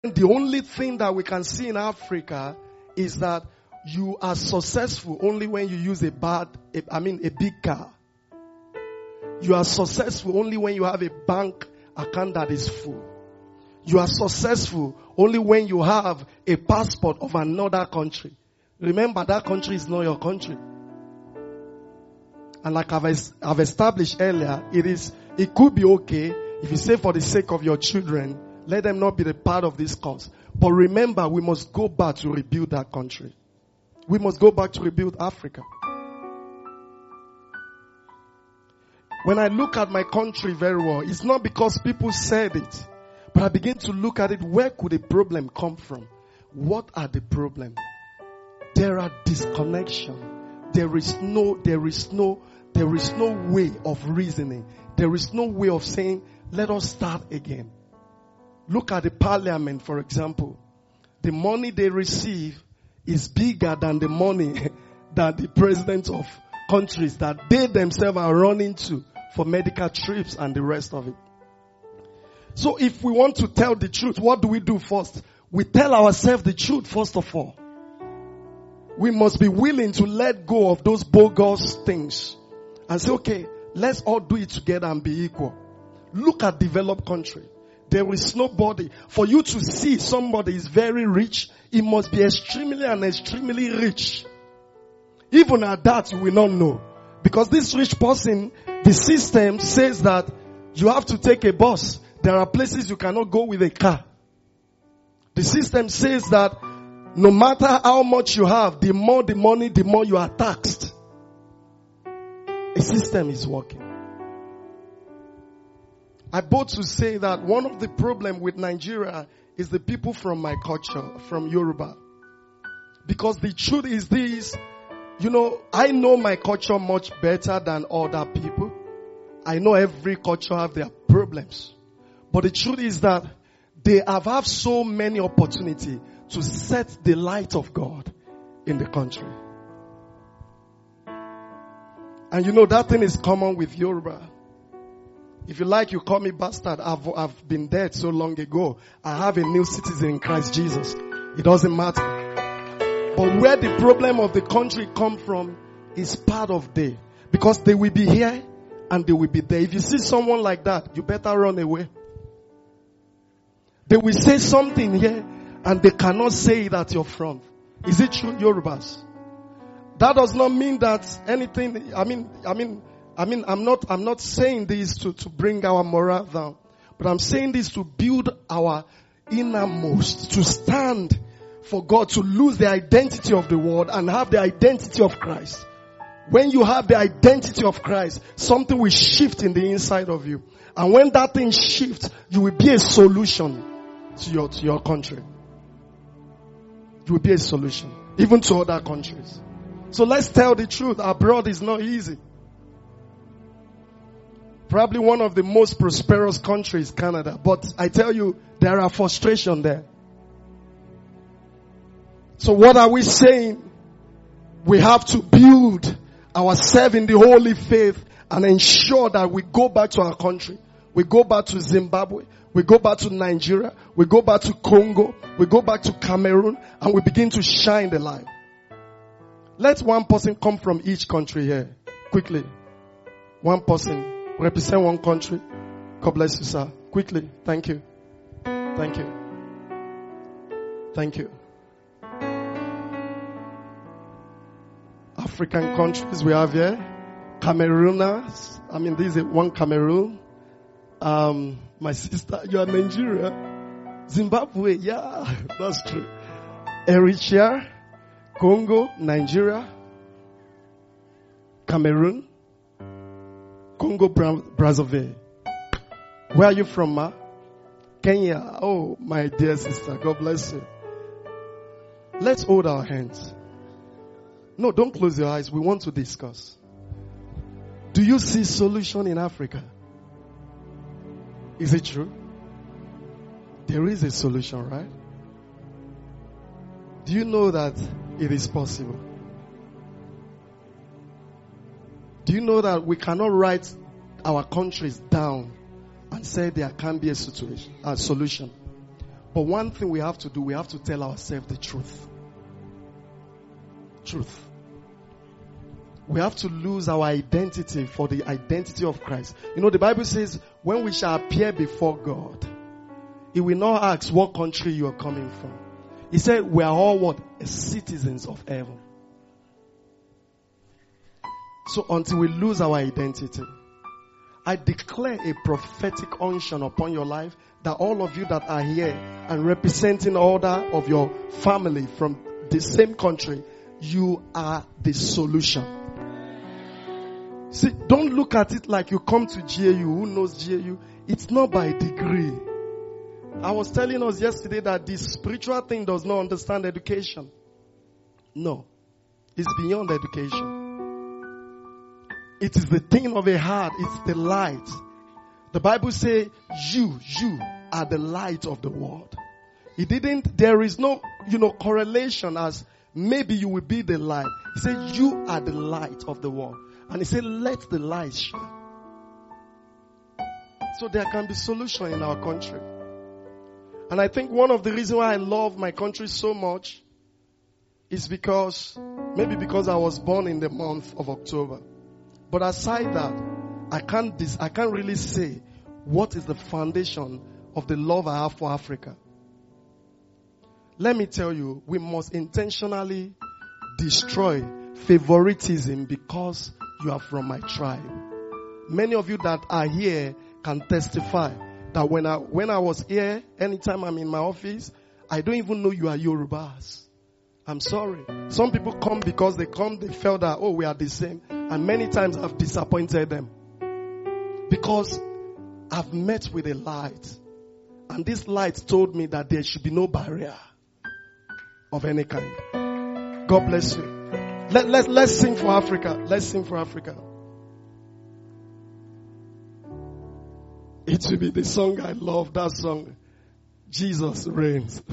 The only thing that we can see in Africa is that you are successful only when you use a big car. You are successful only when you have a bank account that is full. You are successful only when you have a passport of another country. Remember, that country is not your country. And like I've established earlier, it could be okay if you say for the sake of your children, let them not be the part of this cause. But remember, we must go back to rebuild that country. We must go back to rebuild Africa. When I look at my country very well, it's not because people said it, but I begin to look at it. Where could the problem come from? What are the problems? There are disconnection. There is no way of reasoning. There is no way of saying, let us start again. Look at the parliament, for example. The money they receive is bigger than the money that the presidents of countries that they themselves are running to for medical trips and the rest of it. So if we want to tell the truth, what do we do first? We tell ourselves the truth first of all. We must be willing to let go of those bogus things and say, okay, let's all do it together and be equal. Look at developed country. There is nobody. For you to see somebody is very rich, it must be extremely rich. Even at that, you will not know. Because this rich person, the system says that you have to take a bus. There are places you cannot go with a car. The system says that no matter how much you have, the more the money, the more you are taxed. A system is working. I bought to say that one of the problems with Nigeria is the people from my culture, from Yoruba. Because the truth is this, I know my culture much better than other people. I know every culture have their problems. But the truth is that they have so many opportunities to set the light of God in the country. And that thing is common with Yoruba. If you like, you call me bastard. I've been dead so long ago. I have a new citizen in Christ Jesus. It doesn't matter. But where the problem of the country come from is part of they. Because they will be here and they will be there. If you see someone like that, you better run away. They will say something here and they cannot say it at your front. Is it true, Yorubas? That does not mean that anything, I'm not saying this to bring our morale down, but I'm saying this to build our innermost, to stand for God, to lose the identity of the world and have the identity of Christ. When you have the identity of Christ, something will shift in the inside of you. And when that thing shifts, you will be a solution to your country. You will be a solution, even to other countries. So let's tell the truth. Abroad is not easy. Probably one of the most prosperous countries, Canada. But I tell you, there are frustration there. So what are we saying? We have to build ourselves in the holy faith and ensure that we go back to our country. We go back to Zimbabwe. We go back to Nigeria. We go back to Congo. We go back to Cameroon and we begin to shine the light. Let one person come from each country here. Quickly. One person. Represent one country. God bless you, sir. Quickly. Thank you. Thank you. Thank you. African countries we have here. Camerooners. This is one Cameroon. My sister, you are Nigeria. Zimbabwe, yeah, that's true. Eritrea, Congo, Nigeria, Cameroon, Congo, Brazzaville. Where are you from, ma? Kenya. Oh, my dear sister, God bless you. Let's hold our hands. No, don't close your eyes. We want to discuss. Do you see solution in Africa? Is it true? There is a solution, right? Do you know that it is possible? Do you know that we cannot write our countries down and say there can be a solution? But one thing we have to do, we have to tell ourselves the truth. Truth. We have to lose our identity for the identity of Christ. You know, the Bible says, when we shall appear before God, He will not ask what country you are coming from. He said, we are all what? Citizens of heaven. So until we lose our identity, I declare a prophetic unction upon your life that all of you that are here and representing order of your family from the same country, you are the solution. See, don't look at it like you come to GAU. Who knows GAU? It's not by degree. I was telling us yesterday that this spiritual thing does not understand education. No. It's beyond education. It is the thing of a heart. It's the light. The Bible says, you are the light of the world. There is no, correlation as maybe you will be the light. He said, you are the light of the world. And He said, let the light shine. So there can be solution in our country. And I think one of the reasons why I love my country so much is maybe because I was born in the month of October. But aside that, I can't really say what is the foundation of the love I have for Africa. Let me tell you, we must intentionally destroy favoritism because you are from my tribe. Many of you that are here can testify that when I was here, anytime I'm in my office, I don't even know you are Yorubas. I'm sorry. Some people come because they felt that, we are the same. And many times I've disappointed them. Because I've met with a light. And this light told me that there should be no barrier of any kind. God bless you. Let's sing for Africa. Let's sing for Africa. It will be the song I love, that song. Jesus reigns.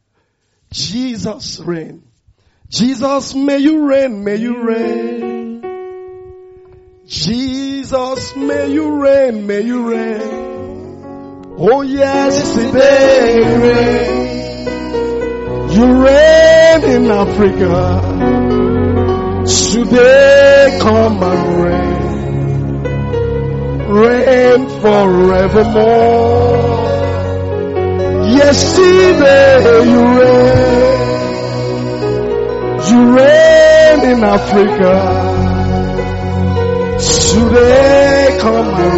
Jesus reign. Jesus, may you reign, may you reign. Jesus, may you reign, may you reign. Oh yes, today you reign. You reign in Africa. Today come and reign. Reign forevermore. Yesterday you reign. You reign in Africa. Today come and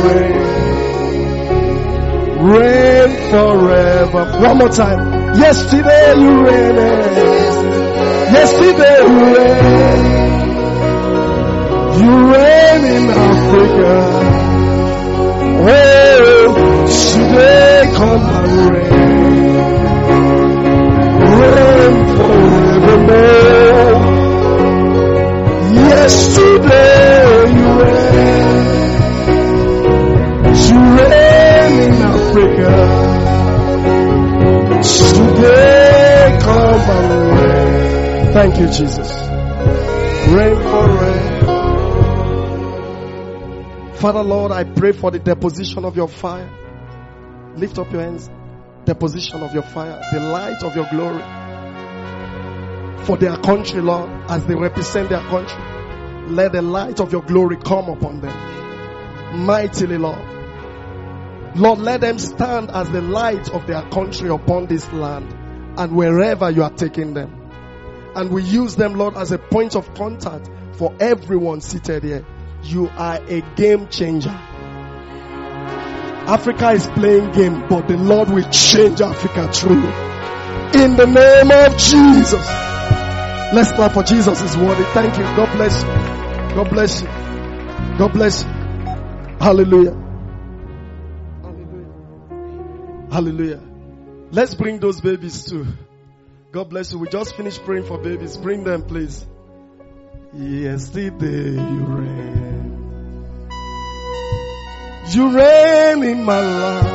reign. Reign forever. One more time. Yesterday you reign. Yesterday you reign. You reign in Africa. Oh, today come and reign. Reign forevermore. Yesterday you reign. You reign in Africa. Today come and reign. Thank you, Jesus. Reign forever. Father Lord, I pray for the deposition of your fire. Lift up your hands. Deposition of your fire. The light of your glory. For their country, Lord, as they represent their country. Let the light of your glory come upon them. Mightily, Lord. Lord, let them stand as the light of their country upon this land. And wherever you are taking them. And we use them, Lord, as a point of contact for everyone seated here. You are a game changer. Africa is playing game, but the Lord will change Africa through. In the name of Jesus. Let's clap for Jesus. Is worthy. Thank you. God bless you. God bless you. God bless you. Hallelujah. Hallelujah. Hallelujah. Let's bring those babies too. God bless you. We just finished praying for babies. Bring them, please. Yesterday you reign. You reign in my life.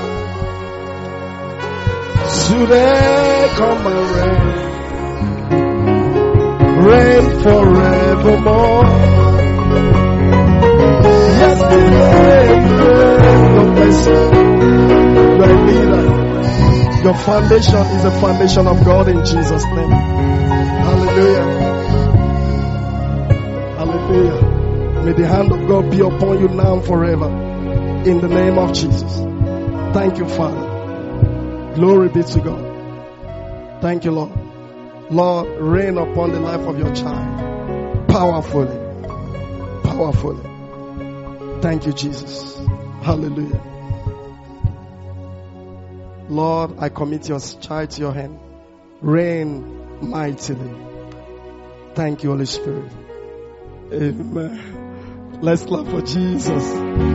Today come and reign. Reign forevermore. Yesterday you reign. God bless you. You are a leader. Your foundation is the foundation of God in Jesus' name. Hallelujah. Hallelujah. May the hand of God be upon you now and forever. In the name of Jesus. Thank you, Father. Glory be to God. Thank you, Lord. Lord, reign upon the life of your child. Powerfully. Powerfully. Thank you, Jesus. Hallelujah. Lord, I commit your child to your hand. Reign mightily. Thank you, Holy Spirit. Amen. Let's clap for Jesus.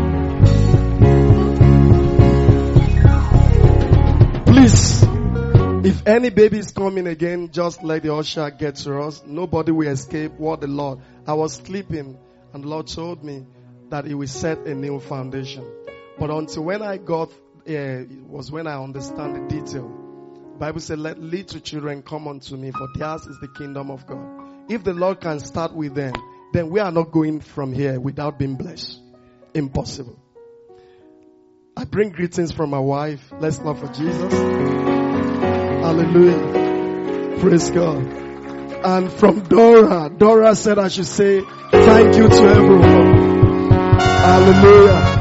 Please, if any baby is coming again, just let the usher get to us. Nobody will escape what the Lord. I was sleeping and the Lord told me that He will set a new foundation. But until when I got, was when I understand the detail. The Bible said, let little children come unto me, for theirs is the kingdom of God. If the Lord can start with them, then we are not going from here without being blessed. Impossible. I bring greetings from my wife. Let's clap for Jesus. Hallelujah. Praise God. And from Dora. Dora said I should say thank you to everyone. Hallelujah.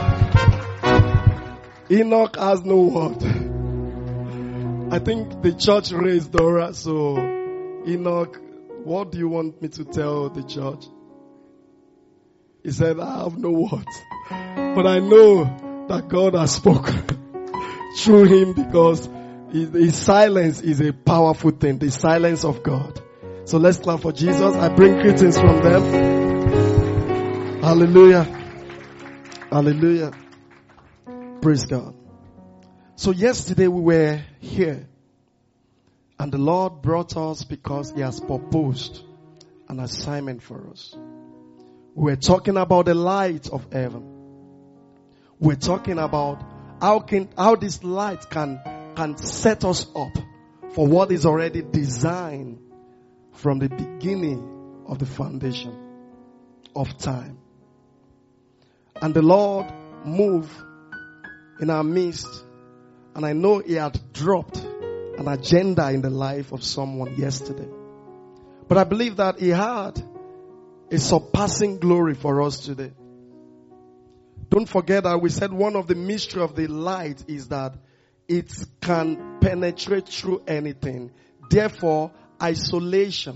Enoch has no word. I think the church raised Dora. So Enoch, what do you want me to tell the church? He said, I have no words. But I know that God has spoken through him, because his silence is a powerful thing. The silence of God. So let's clap for Jesus. I bring greetings from them. Hallelujah. Hallelujah. Praise God. So yesterday we were here. And the Lord brought us because He has proposed an assignment for us. We're talking about the light of heaven. We're talking about how this light can set us up for what is already designed from the beginning of the foundation of time. And the Lord moved in our midst, and I know He had dropped an agenda in the life of someone yesterday. But I believe that He had a surpassing glory for us today. Don't forget that we said one of the mystery of the light is that it can penetrate through anything. Therefore, isolation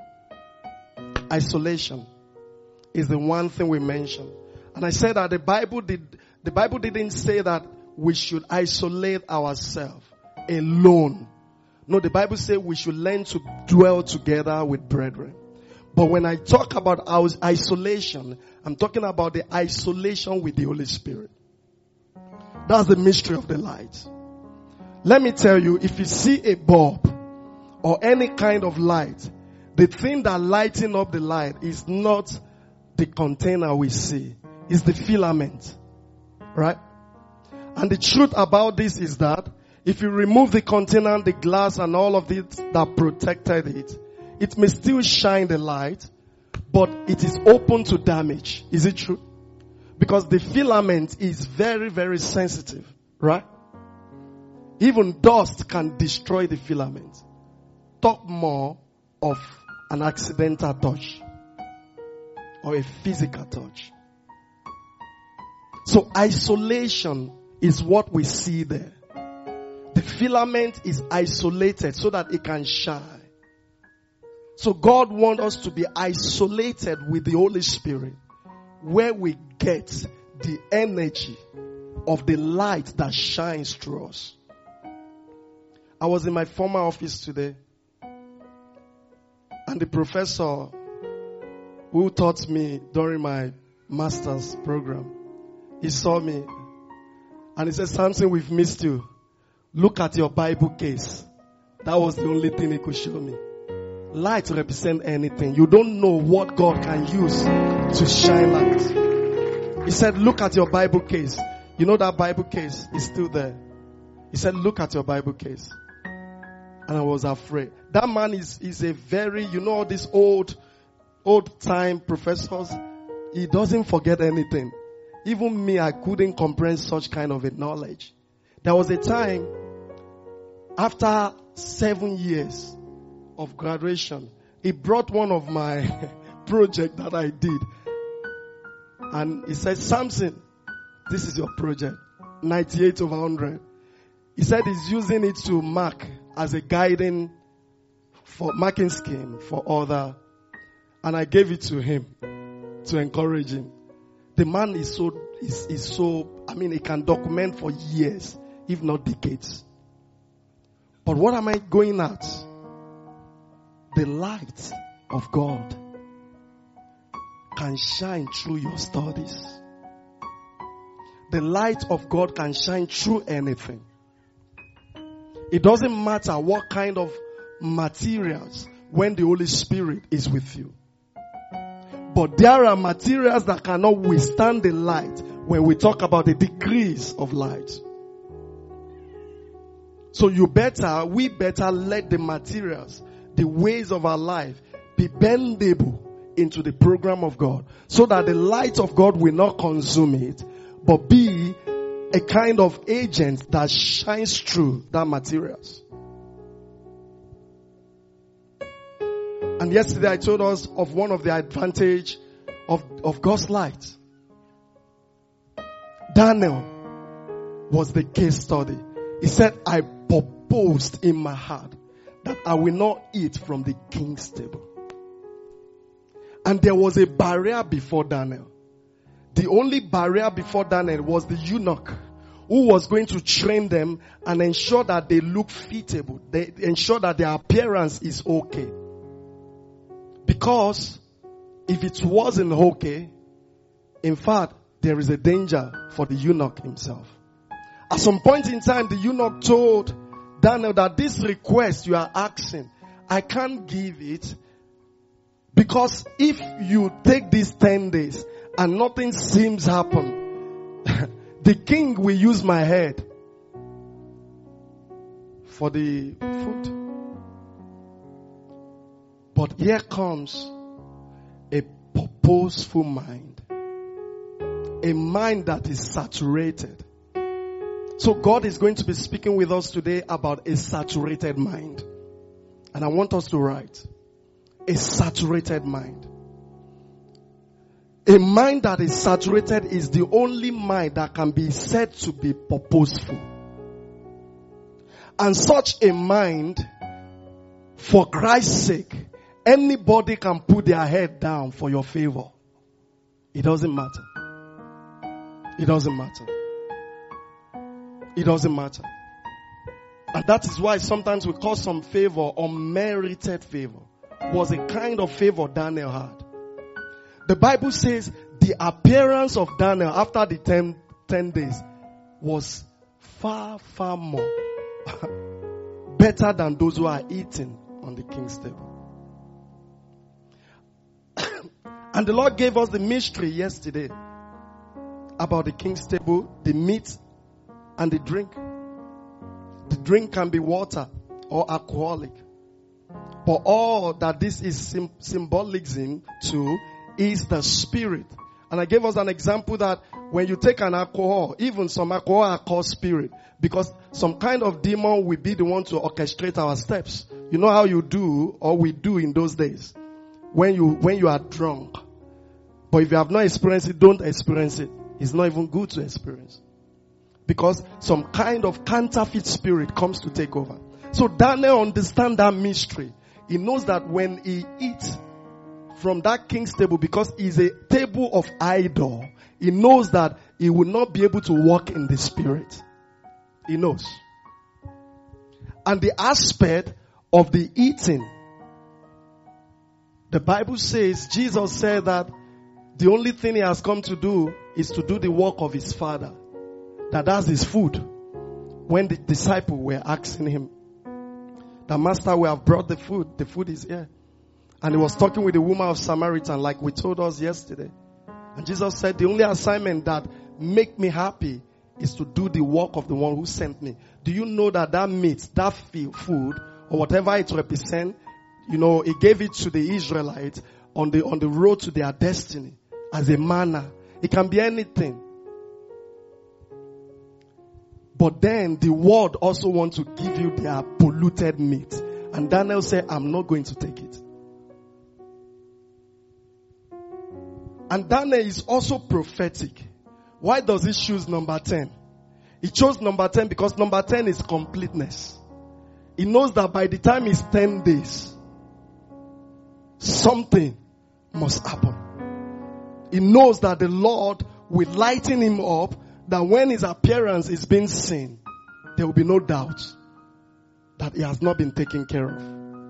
is the one thing we mentioned. And I said that the Bible didn't say that we should isolate ourselves alone. No, the Bible says we should learn to dwell together with brethren. But when I talk about our isolation, I'm talking about the isolation with the Holy Spirit. That's the mystery of the light. Let me tell you, if you see a bulb or any kind of light, the thing that lighting up the light is not the container we see. It's the filament. Right? And the truth about this is that if you remove the container, the glass and all of it that protected it, it may still shine the light, but it is open to damage. Is it true? Because the filament is very, very sensitive. Right? Even dust can destroy the filament. Talk more of an accidental touch or a physical touch. So isolation is what we see there. The filament is isolated so that it can shine. So God wants us to be isolated with the Holy Spirit, where we get the energy of the light that shines through us. I was in my former office today, and the professor who taught me during my master's program, he saw me and he said, Samson, we've missed you. Look at your Bible case. That was the only thing he could show me. Light represents anything. You don't know what God can use to shine light. He said, look at your Bible case. You know that Bible case is still there. He said, look at your Bible case. And I was afraid. That man is a very, you know, these old time professors. He doesn't forget anything. Even me, I couldn't comprehend such kind of a knowledge. There was a time After 7 years of graduation, he brought one of my project that I did. And he said, Samson, this is your project. 98 over 100. He said he's using it to mark as a guiding for marking scheme for other. And I gave it to him to encourage him. The man is so, he can document for years, if not decades. But what am I going at? The light of God can shine through your studies. The light of God can shine through anything. It doesn't matter what kind of materials when the Holy Spirit is with you. But there are materials that cannot withstand the light when we talk about the degrees of light. So we better let the materials, the ways of our life be bendable into the program of God, so that the light of God will not consume it, but be a kind of agent that shines through that materials. And yesterday I told us of one of the advantage of God's light. Daniel was the case study. He said, I purposed in my heart that I will not eat from the king's table. And there was a barrier before Daniel. The only barrier before Daniel was the eunuch, who was going to train them and ensure that they look fitable. They ensure that their appearance is okay. Because if it wasn't okay, in fact, there is a danger for the eunuch himself. At some point in time, the eunuch told Daniel that this request you are asking, I can't give it, because if you take these 10 days and nothing seems happen, the king will use my head for the food. But here comes a purposeful mind. A mind that is saturated. So God is going to be speaking with us today about a saturated mind. And I want us to write. A saturated mind. A mind that is saturated is the only mind that can be said to be purposeful. And such a mind, for Christ's sake, anybody can put their head down for your favor. It doesn't matter. It doesn't matter. It doesn't matter. And that is why sometimes we call some favor unmerited favor. Was a kind of favor Daniel had. The Bible says the appearance of Daniel after the 10 days was far, far more better than those who are eating on the king's table. And the Lord gave us the mystery yesterday about the king's table, the meat and the drink. The drink can be water or alcoholic. But all that this is symbolism to is the spirit. And I gave us an example that when you take an alcohol, even some alcohol are called spirit, because some kind of demon will be the one to orchestrate our steps. You know how you do, or we do in those days, when you are drunk. But if you have not experienced it, don't experience it. It's not even good to experience. Because some kind of counterfeit spirit comes to take over. So Daniel understands that mystery. He knows that when he eats from that king's table, because it's a table of idol, he knows that he will not be able to walk in the spirit. He knows. And the aspect of the eating, the Bible says, Jesus said that the only thing he has come to do is to do the work of his Father. That's his food. When the disciples were asking him, the master, we have brought the food is here. And he was talking with the woman of Samaritan, like we told us yesterday. And Jesus said, the only assignment that make me happy is to do the work of the one who sent me. Do you know that meat, that food, or whatever it represents, he gave it to the Israelites on the road to their destiny as a manna. It can be anything. But then the world also wants to give you their polluted meat. And Daniel said, I'm not going to take it. And Daniel is also prophetic. Why does he choose number 10? He chose number 10 because number 10 is completeness. He knows that by the time it's 10 days, something must happen. He knows that the Lord will lighten him up, that when his appearance is being seen, there will be no doubt that he has not been taken care of.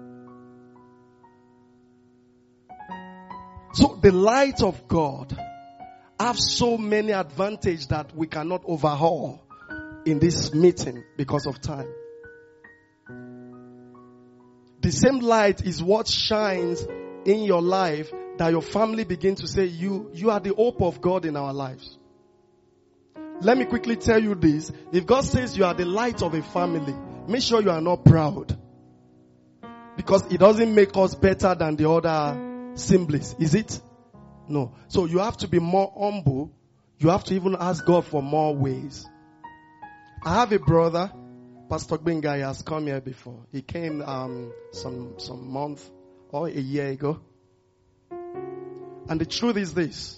So the light of God have so many advantages that we cannot overhaul in this meeting because of time. The same light is what shines in your life that your family begin to say, you are the hope of God in our lives. Let me quickly tell you this. If God says you are the light of a family, make sure you are not proud. Because it doesn't make us better than the other siblings. Is it? No. So you have to be more humble. You have to even ask God for more ways. I have a brother, Pastor Benga, has come here before. He came some month or a year ago. And the truth is this.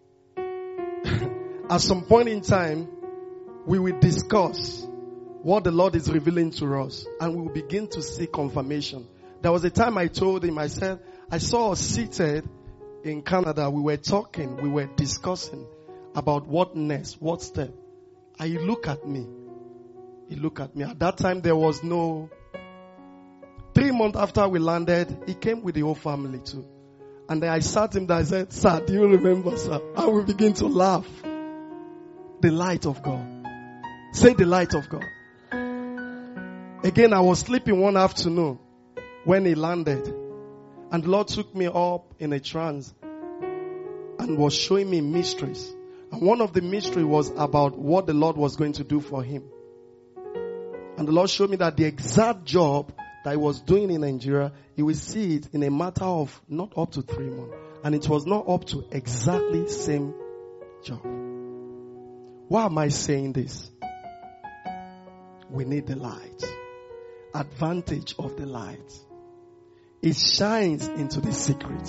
At some point in time, we will discuss what the Lord is revealing to us, and we will begin to see confirmation. There was a time I told him, I said, I saw us seated in Canada. We were talking, we were discussing about what next, what step. And he looked at me. He looked at me. At that time, there was no... 3 months after we landed, he came with the whole family too. And then I sat him there, I said, sir, do you remember, sir? And we begin to laugh. The light of God. Say the light of God. Again, I was sleeping one afternoon when he landed. And the Lord took me up in a trance and was showing me mysteries. And one of the mysteries was about what the Lord was going to do for him. And the Lord showed me that the exact job that he was doing in Nigeria, he will see it in a matter of not up to 3 months. And it was not up to exactly same job. Why am I saying this? We need the light. Advantage of the light. It shines into the secret.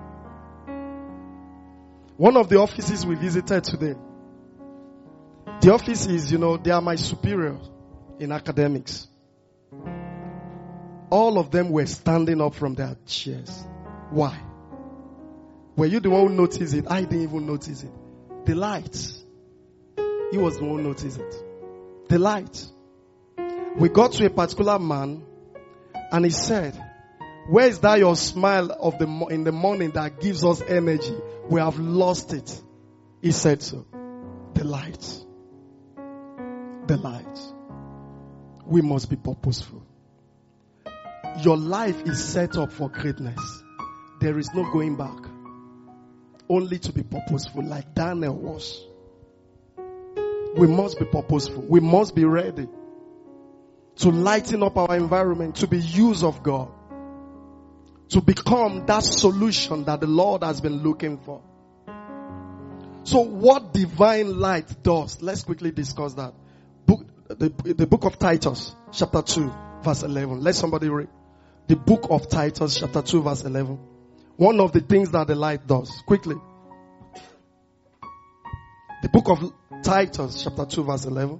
One of the offices we visited today, the office is, they are my superiors in academics. All of them were standing up from their chairs. Why? Were you the one who noticed it? I didn't even notice it. The light. He was the one who noticed it. The light. We got to a particular man and he said, where is that your smile in the morning that gives us energy? We have lost it. He said so. The light. The light. We must be purposeful. Your life is set up for greatness. There is no going back. Only to be purposeful like Daniel was. We must be purposeful. We must be ready to lighten up our environment, to be used of God, to become that solution that the Lord has been looking for. So what divine light does, let's quickly discuss that. The book of Titus, chapter 2, verse 11. Let somebody read. The book of Titus, chapter 2, verse 11. One of the things that the light does. Quickly. The book of Titus, chapter 2, verse 11.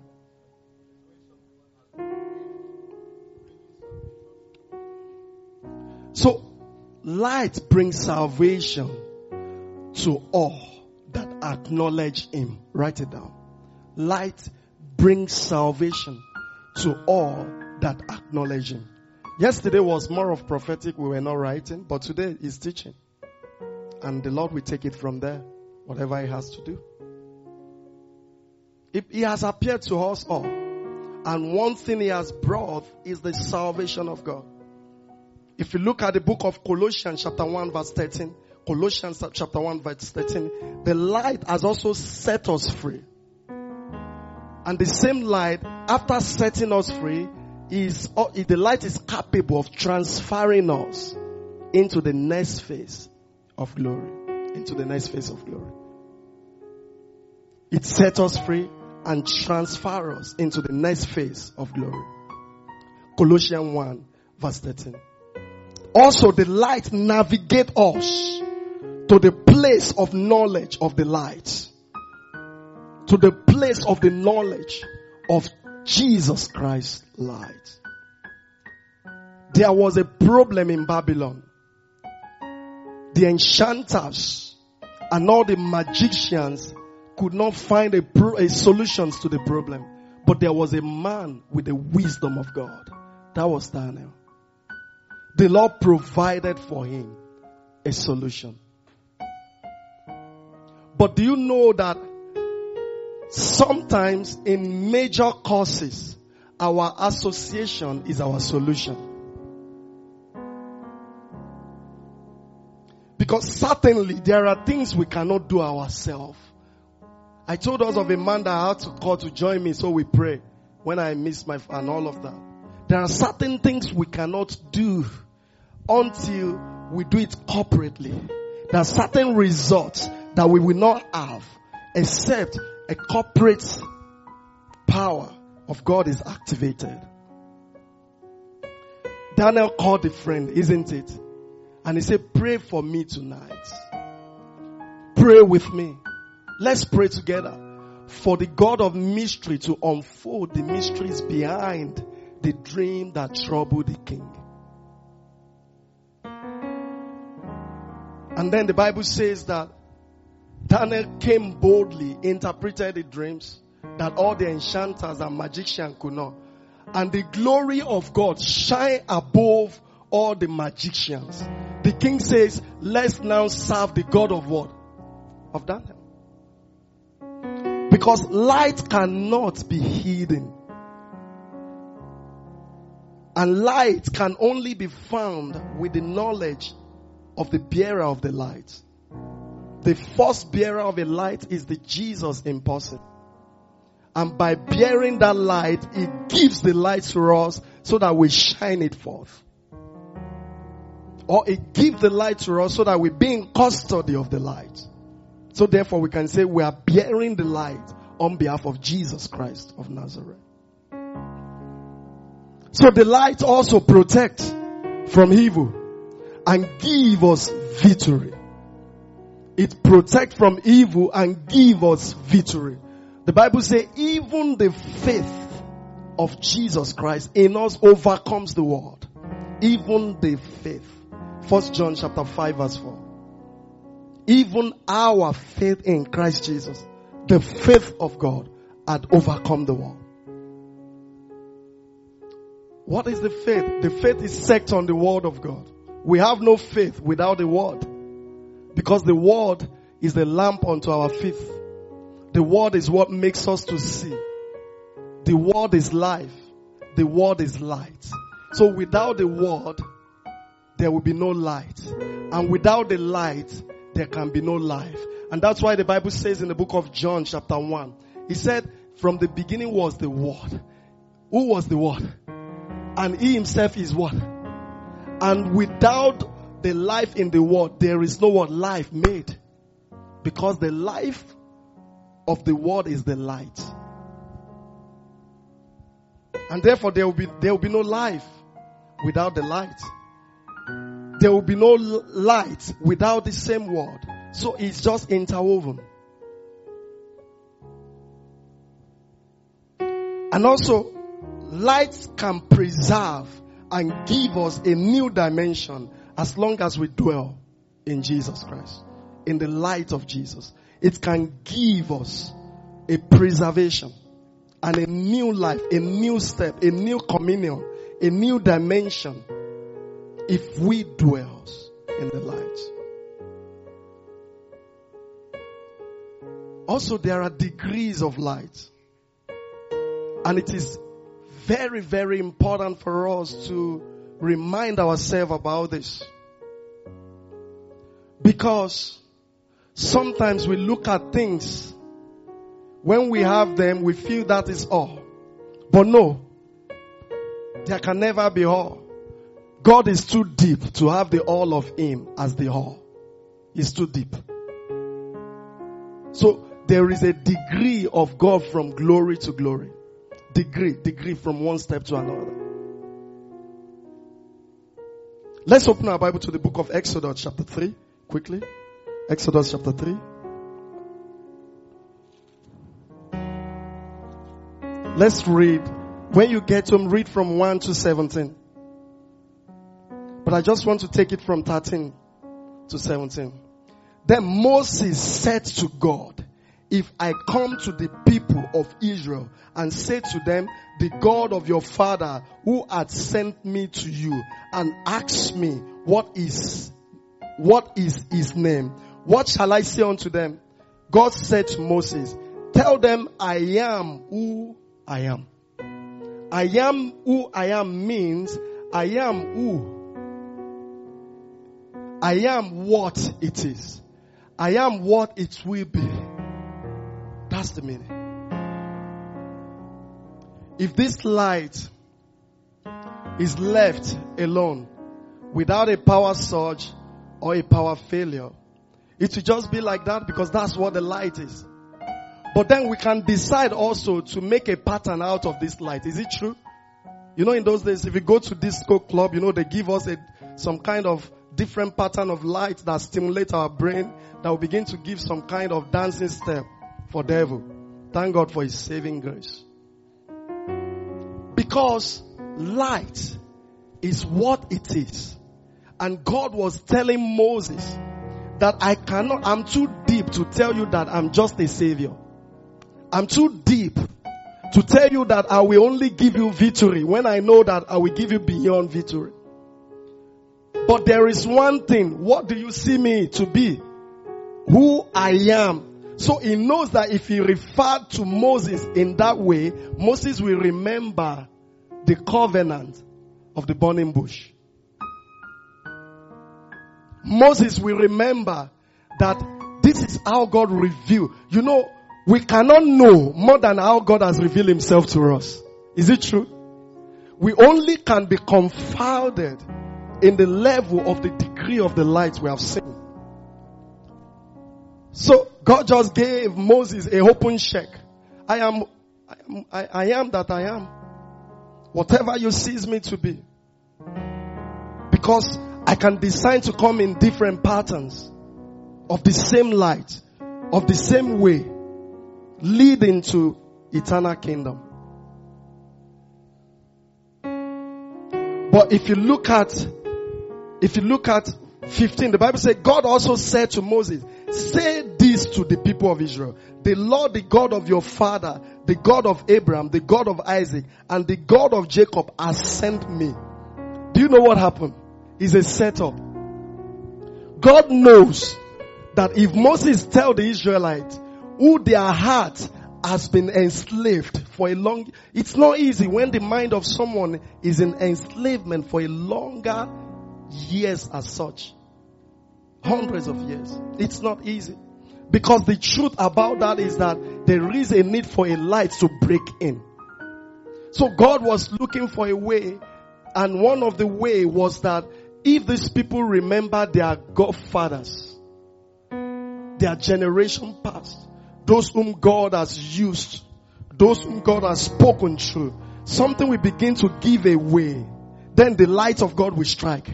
So, light brings salvation to all that acknowledge Him. Write it down. Light brings salvation to all that acknowledge Him. Yesterday was more of prophetic. We were not writing, but today is teaching. And the Lord will take it from there, whatever He has to do. He has appeared to us all. And one thing He has brought is the salvation of God. If you look at the book of Colossians chapter 1 verse 13, Colossians chapter 1 verse 13, the light has also set us free. And the same light, after setting us free, the light is capable of transferring us into the next phase of glory. Into the next phase of glory. It set us free and transfer us into the next phase of glory. Colossians 1 verse 13. Also the light navigates us to the place of knowledge of the light. To the place of the knowledge of Jesus Christ's light. There was a problem in Babylon. The enchanters and all the magicians could not find a solution to the problem. But there was a man with the wisdom of God. That was Daniel. The Lord provided for him a solution. But do you know that sometimes in major causes, our association is our solution? Because certainly there are things we cannot do ourselves. I told us of a man that I had to call to join me so we pray when I missed my and all of that. There are certain things we cannot do until we do it corporately. There are certain results that we will not have except a corporate power of God is activated. Daniel called a friend, isn't it? And he said, pray for me tonight. Pray with me. Let's pray together for the God of mystery to unfold the mysteries behind the dream that troubled the king. And then the Bible says that Daniel came boldly, interpreted the dreams that all the enchanters and magicians could not. And the glory of God shine above all the magicians. The king says, let's now serve the God of what? Of Daniel. Because light cannot be hidden. And light can only be found with the knowledge of the bearer of the light. The first bearer of a light is the Jesus in person. And by bearing that light, He gives the light to us so that we shine it forth. Or He gives the light to us so that we be in custody of the light. So therefore we can say we are bearing the light on behalf of Jesus Christ of Nazareth. So the light also protects from evil and give us victory. It protects from evil and give us victory. The Bible says even the faith of Jesus Christ in us overcomes the world. Even the faith. 1 John chapter 5 verse 4. Even our faith in Christ Jesus, the faith of God, had overcome the world. What is the faith? The faith is set on the word of God. We have no faith without the word. Because the word is the lamp unto our feet. The word is what makes us to see. The word is life. The word is light. So without the word, there will be no light. And without the light, there can be no life. And that's why the Bible says in the book of John chapter 1, He said, from the beginning was the word. Who was the word? And He Himself is what? And without the life in the word, there is no what? Life made. Because the life of the word is the light. And therefore there will be no life without the light. There will be no light without the same word. So it's just interwoven. And also, light can preserve and give us a new dimension as long as we dwell in Jesus Christ. In the light of Jesus. It can give us a preservation and a new life, a new step, a new communion, a new dimension if we dwell in the light. Also, there are degrees of light. And it is very, very important for us to remind ourselves about this. Because sometimes we look at things, when we have them, we feel that is all. But no, there can never be all. God is too deep to have the all of Him as the all. He's too deep. So there is a degree of God from glory to glory. Degree from one step to another. Let's open our Bible to the book of Exodus chapter 3, quickly. Exodus chapter 3. Let's read. When you get to them, read from 1 to 17. But I just want to take it from 13 to 17. Then Moses said to God, if I come to the people of Israel and say to them, the God of your father who had sent me to you, and ask me, what is his name? What shall I say unto them? God said to Moses, tell them I am who I am. I am who I am means I am who. I am what it is. I am what it will be. That's the meaning. If this light is left alone without a power surge or a power failure, it will just be like that because that's what the light is. But then we can decide also to make a pattern out of this light. Is it true? You know, in those days, if you go to disco club, you know, they give us some kind of different pattern of light that stimulates our brain, that will begin to give some kind of dancing step for devil. Thank God for his saving grace. Because light is what it is. And God was telling Moses that I'm too deep to tell you that I'm just a savior. I'm too deep to tell you that I will only give you victory when I know that I will give you beyond victory. But there is one thing. What do you see me to be? Who I am. So he knows that if he referred to Moses in that way, Moses will remember the covenant of the burning bush. Moses will remember that this is how God revealed. You know, we cannot know more than how God has revealed himself to us. Is it true? We only can be confounded in the level of the degree of the light we have seen. So God just gave Moses a open check. I am that I am. Whatever you sees me to be. Because I can decide to come in different patterns of the same light, of the same way, leading to eternal kingdom. But if you look at 15, the Bible says, God also said to Moses, say this to the people of Israel. The Lord, the God of your father, the God of Abraham, the God of Isaac, and the God of Jacob has sent me. Do you know what happened? It's a setup. God knows that if Moses tell the Israelites who their heart has been enslaved for a long, it's not easy when the mind of someone is in enslavement for a longer years as such. Hundreds of years. It's not easy. Because the truth about that is that there is a need for a light to break in. So God was looking for a way, and one of the way was that if these people remember their godfathers, their generation past, those whom God has used, those whom God has spoken through, something will begin to give away. Then the light of God will strike.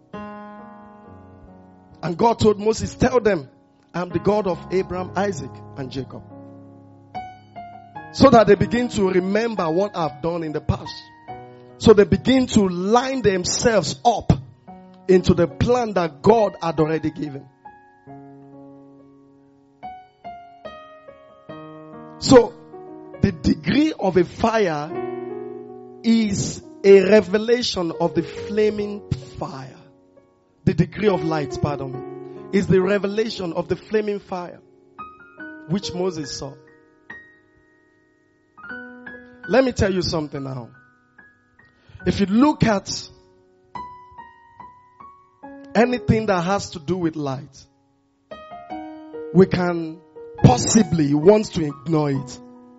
And God told Moses, tell them, I am the God of Abraham, Isaac, and Jacob. So that they begin to remember what I've done in the past. So they begin to line themselves up into the plan that God had already given. So, the degree of a fire is a revelation of the flaming fire. The degree of light, pardon me, is the revelation of the flaming fire, which Moses saw. Let me tell you something now. If you look at anything that has to do with light, we can possibly want to ignore it.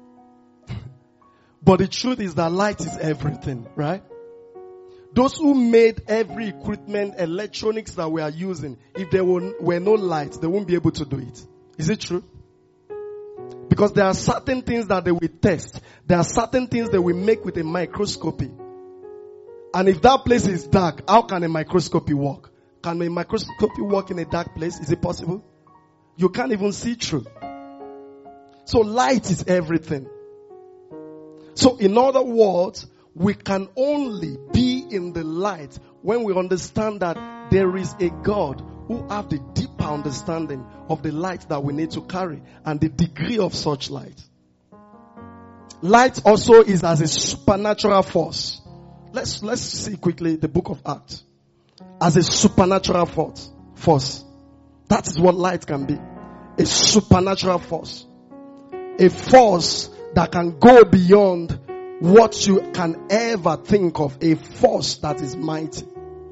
But the truth is that light is everything, right? Those who made every equipment, electronics that we are using, if there were no light, they won't be able to do it. Is it true? Because there are certain things that they will test. There are certain things they will make with a microscopy. And if that place is dark, how can a microscopy work? Can a microscopy work in a dark place? Is it possible? You can't even see through. So light is everything. So in other words, we can only be in the light when we understand that there is a God who have the deeper understanding of the light that we need to carry and the degree of such light. Light also is as a supernatural force. Let's see quickly the book of Acts. As a supernatural force. That is what light can be. A supernatural force. A force that can go beyond what you can ever think of. A force that is mighty.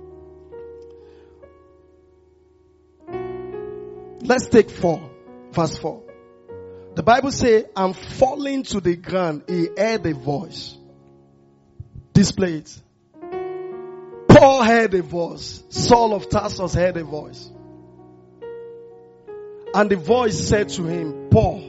Let's take 4. Verse 4. The Bible says, and falling to the ground, he heard a voice. Display it. Paul heard a voice. Saul of Tarsus heard a voice. And the voice said to him, Paul,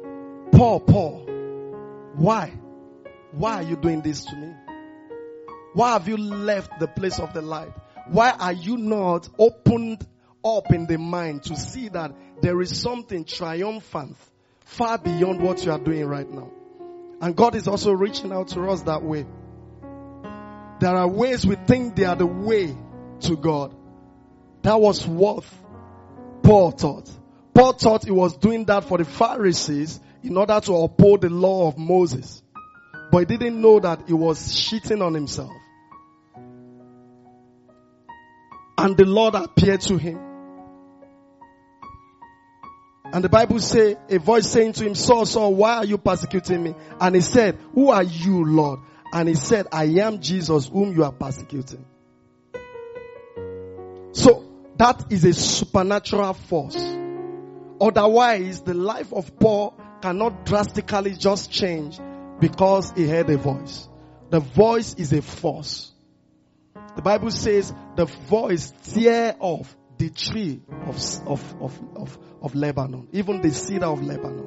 why? Why are you doing this to me? Why have you left the place of the light? Why are you not opened up in the mind to see that there is something triumphant far beyond what you are doing right now? And God is also reaching out to us that way. There are ways we think they are the way to God. That was what Paul thought. Paul thought he was doing that for the Pharisees in order to uphold the law of Moses. But he didn't know that he was cheating on himself. And the Lord appeared to him. And the Bible says, a voice saying to him, Saul, Saul, why are you persecuting me? And he said, who are you, Lord? And he said, I am Jesus whom you are persecuting. So, that is a supernatural force. Otherwise, the life of Paul cannot drastically just change because he heard a voice. The voice is a force. The Bible says the voice tear off the tree of Lebanon, even the cedar of Lebanon.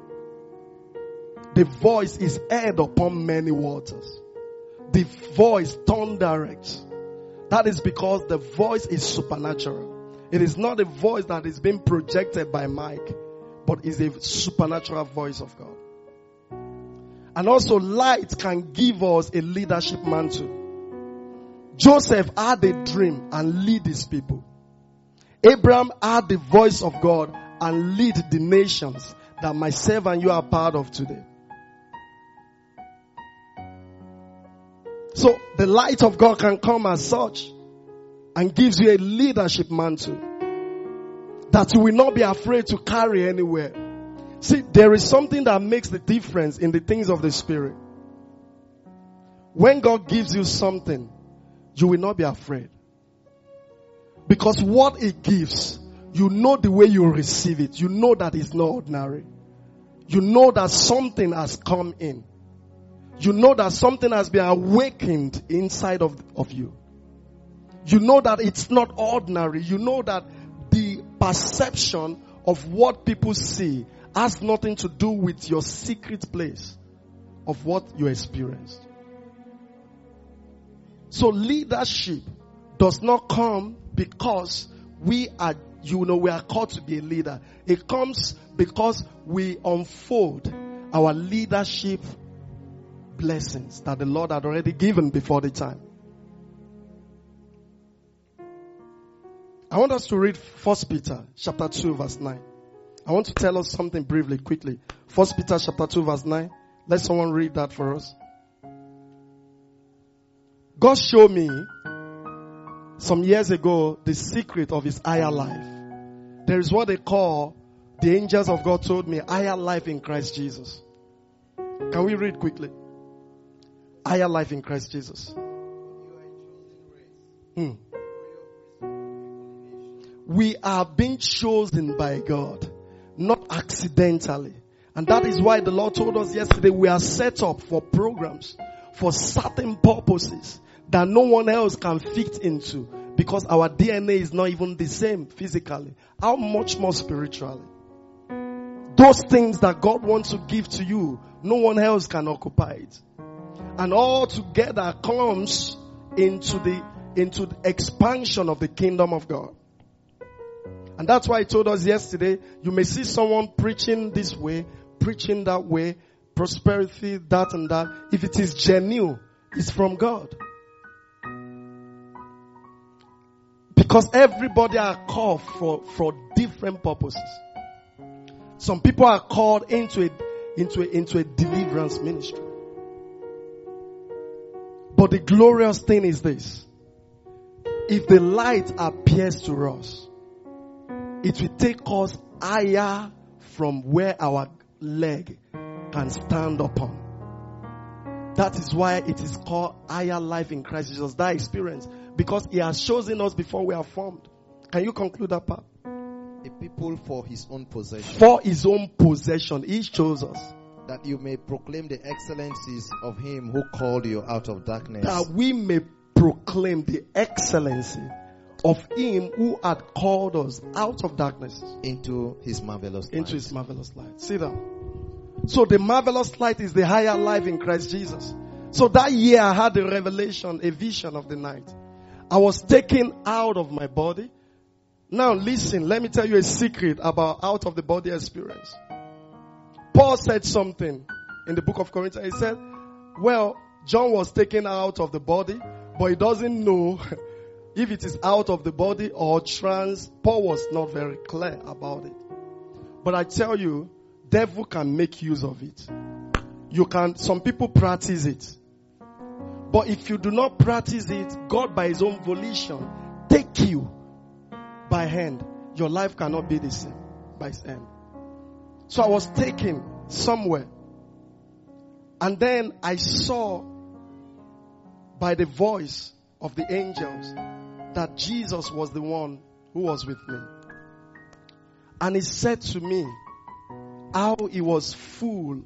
The voice is heard upon many waters. The voice thundereth. That is because the voice is supernatural. It is not a voice that is being projected by Mike, but is a supernatural voice of God. And also light can give us a leadership mantle. Joseph had a dream and lead his people. Abraham had the voice of God and lead the nations that myself and you are part of today. So the light of God can come as such and gives you a leadership mantle that you will not be afraid to carry anywhere. See, there is something that makes the difference in the things of the Spirit. When God gives you something, you will not be afraid. Because what He gives, you know the way you receive it. You know that it's not ordinary. You know that something has come in. You know that something has been awakened inside of you. You know that it's not ordinary. You know that the perception of what people see has nothing to do with your secret place of what you experienced. So leadership does not come because we are called to be a leader. It comes because we unfold our leadership blessings that the Lord had already given before the time. I want us to read 1 Peter chapter 2 verse 9. I want to tell us something briefly, quickly. 1 Peter chapter 2 verse 9. Let someone read that for us. God showed me some years ago the secret of His higher life. There is what they call, the angels of God told me, higher life in Christ Jesus. Can we read quickly? Higher life in Christ Jesus. We are being chosen by God, not accidentally. And that is why the Lord told us yesterday we are set up for programs, for certain purposes that no one else can fit into, because our DNA is not even the same physically. How much more spiritually? those things that God wants to give to you, no one else can occupy it. And all together comes into the expansion of the kingdom of God. And that's why I told us yesterday, you may see someone preaching this way, preaching that way, prosperity, that and that. If it is genuine, it's from God. Because everybody are called for different purposes. Some people are called into a deliverance ministry. But the glorious thing is this. If the light appears to us, it will take us higher from where our leg can stand upon. That is why it is called higher life in Christ Jesus. That experience. Because He has chosen us before we are formed. Can you conclude that part? A people for His own possession. For His own possession. He chose us. That you may proclaim the excellencies of Him who called you out of darkness. That we may proclaim the excellency of Him who had called us out of darkness. Into His marvelous light. Into His marvelous light. See that? So the marvelous light is the higher life in Christ Jesus. So that year I had a revelation, a vision of the night. I was taken out of my body. Now listen, let me tell you a secret about out of the body experience. Paul said something in the book of Corinthians. He said, well, John was taken out of the body, but he doesn't know if it is out of the body or trans. Paul was not very clear about it. But I tell you, devil can make use of it. Some people practice it. But if you do not practice it, God by His own volition take you by hand. Your life cannot be the same by His hand. So I was taken somewhere. And then I saw by the voice of the angels that Jesus was the one who was with me. And He said to me how He was full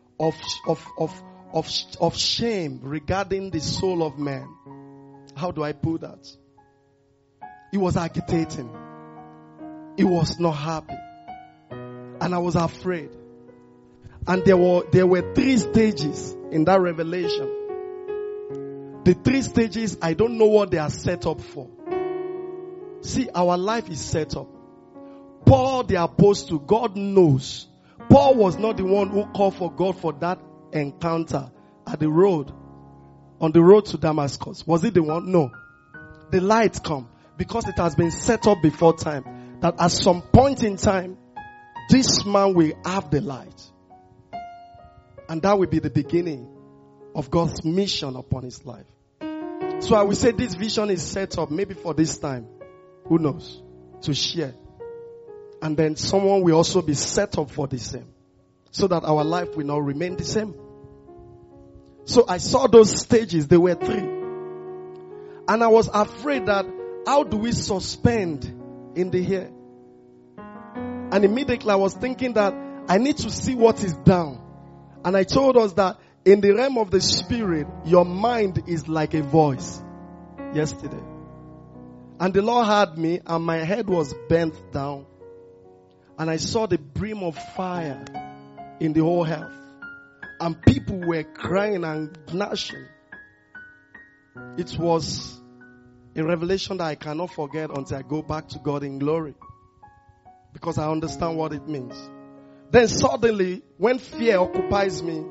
of shame regarding the soul of man. How do I put that? He was agitating. He was not happy. And I was afraid. And there were 3 stages in that revelation. The 3 stages, I don't know what they are set up for. See, our life is set up. Paul the apostle, God knows. Paul was not the one who called for God for that encounter at the road, on the road to Damascus. Was it the one? No. The light come because it has been set up before time that at some point in time, this man will have the light. And that will be the beginning of God's mission upon his life. So I will say this vision is set up maybe for this time. Who knows? To share. And then someone will also be set up for the same. So that our life will not remain the same. So I saw those stages. There were 3. And I was afraid that how do we suspend in the air? And immediately I was thinking that I need to see what is down. And I told us that in the realm of the spirit, your mind is like a voice. Yesterday. And the Lord had me and my head was bent down. And I saw the brim of fire in the whole earth. And people were crying and gnashing. It was a revelation that I cannot forget until I go back to God in glory. Because I understand what it means. Then suddenly, when fear occupies me,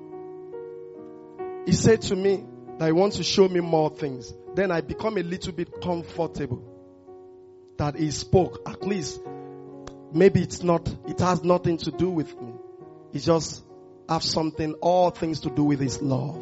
He said to me that He wants to show me more things. Then I become a little bit comfortable that He spoke. At least, maybe it has nothing to do with me. It just has all things to do with His love.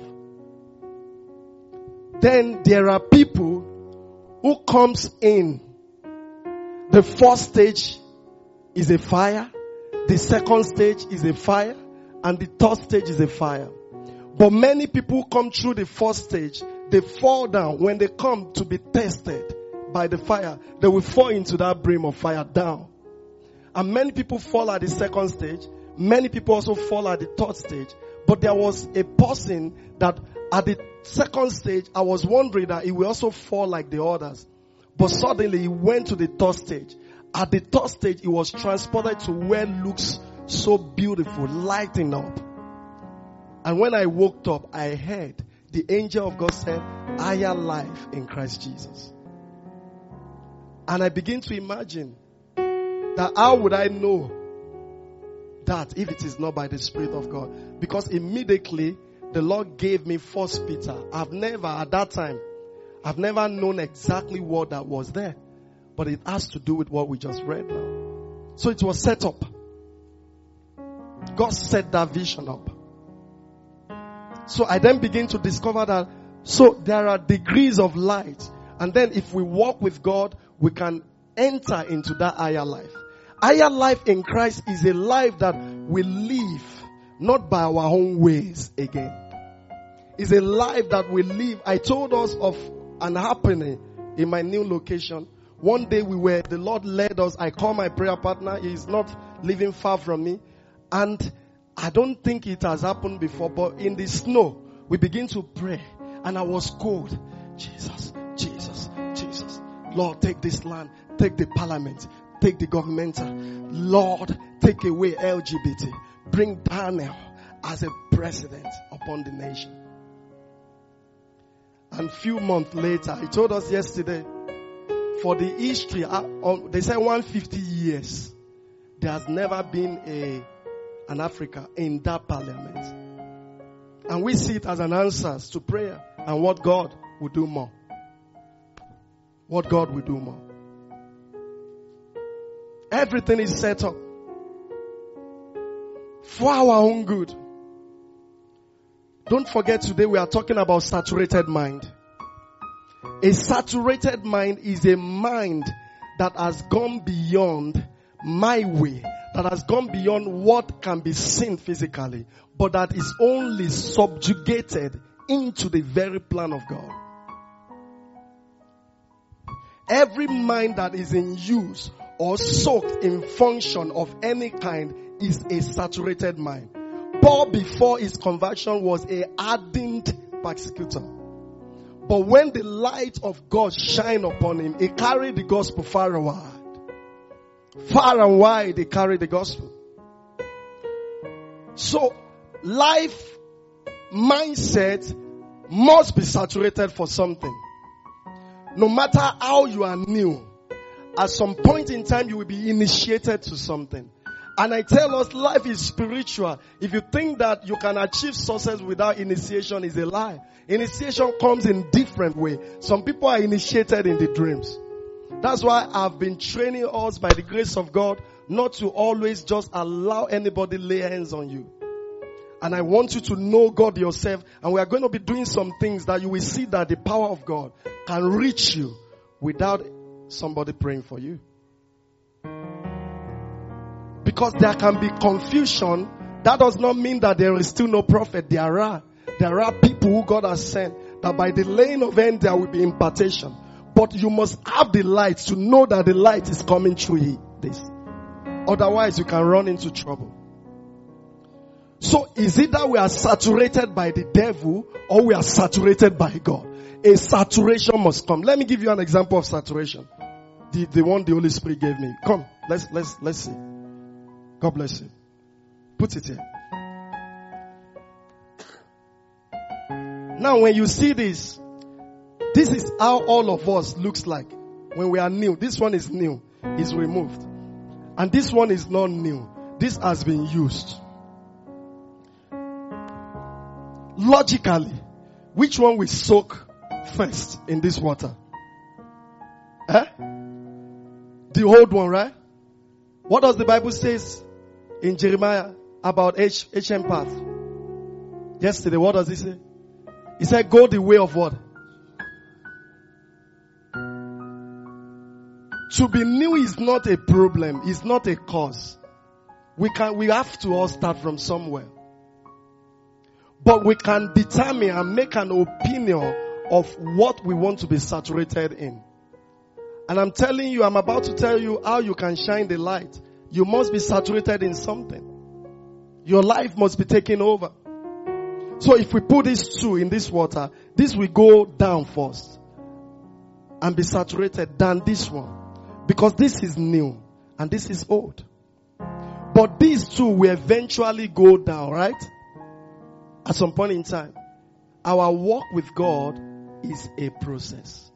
Then there are people who comes in. The first stage is a fire. The second stage is a fire. And the third stage is a fire. But many people come through the first stage. They fall down. When they come to be tested by the fire, they will fall into that brim of fire down. And many people fall at the second stage. Many people also fall at the third stage. But there was a person that at the second stage, I was wondering that he will also fall like the others. But suddenly he went to the third stage. At the third stage, he was transported to where looks so beautiful, lighting up. And when I woke up, I heard the angel of God said, higher life in Christ Jesus. And I begin to imagine that how would I know that if it is not by the Spirit of God? Because immediately the Lord gave me 1 Peter. I've never known exactly what that was there. But it has to do with what we just read now. So it was set up. God set that vision up. So I then begin to discover that, so there are degrees of light. And then if we walk with God, we can enter into that higher life. Higher life in Christ is a life that we live not by our own ways again. It's a life that we live. I told us of an happening in my new location. One day the Lord led us. I called my prayer partner. He's not living far from me. And I don't think it has happened before, but in the snow, we begin to pray. And I was cold. Jesus, Jesus, Jesus. Lord, take this land. Take the parliament. Take the governmental. Lord, take away LGBT. Bring Daniel as a president upon the nation. And few months later, he told us yesterday, for the history, they said 150 years, there has never been an Africa in that parliament. And we see it as an answer to prayer and what God will do more. What God will do more. Everything is set up for our own good. Don't forget, today we are talking about saturated mind. A saturated mind is a mind that has gone beyond my way, that has gone beyond what can be seen physically, but that is only subjugated into the very plan of God. Every mind that is in use or soaked in function of any kind is a saturated mind. Paul, before his conversion, was a hardened persecutor. But when the light of God shined upon him, he carried the gospel far and wide. Far and wide, he carried the gospel. So, life mindset must be saturated for something. No matter how you are new, at some point in time you will be initiated to something. And I tell us, life is spiritual. If you think that you can achieve success without initiation, is a lie. Initiation comes in different ways. Some people are initiated in the dreams. That's why I've been training us by the grace of God not to always just allow anybody lay hands on you. And I want you to know God yourself. And we are going to be doing some things that you will see that the power of God can reach you without somebody praying for you. Because there can be confusion. That does not mean that there is still no prophet. There are people who God has sent, that by the laying of hands there will be impartation. But you must have the light to know that the light is coming through this. Otherwise you can run into trouble. So is it that we are saturated by the devil or we are saturated by God? A saturation must come. Let me give you an example of saturation. The one the Holy Spirit gave me. Come, let's see. God bless you. Put it here. Now when you see this is how all of us looks like when we are new. This one is new. It's removed. And this one is not new. This has been used. Logically, which one will soak first in this water? The old one, right? What does the Bible say in Jeremiah about HM path? Yesterday, what does it say? It said, go the way of what? To be new is not a problem. It's not a cause. We have to all start from somewhere. But we can determine and make an opinion of what we want to be saturated in. And I'm about to tell you how you can shine the light. You must be saturated in something. Your life must be taken over. So if we put these two in this water, this will go down first and be saturated than this one. Because this is new and this is old. But these two will eventually go down, right? At some point in time. Our walk with God is a process.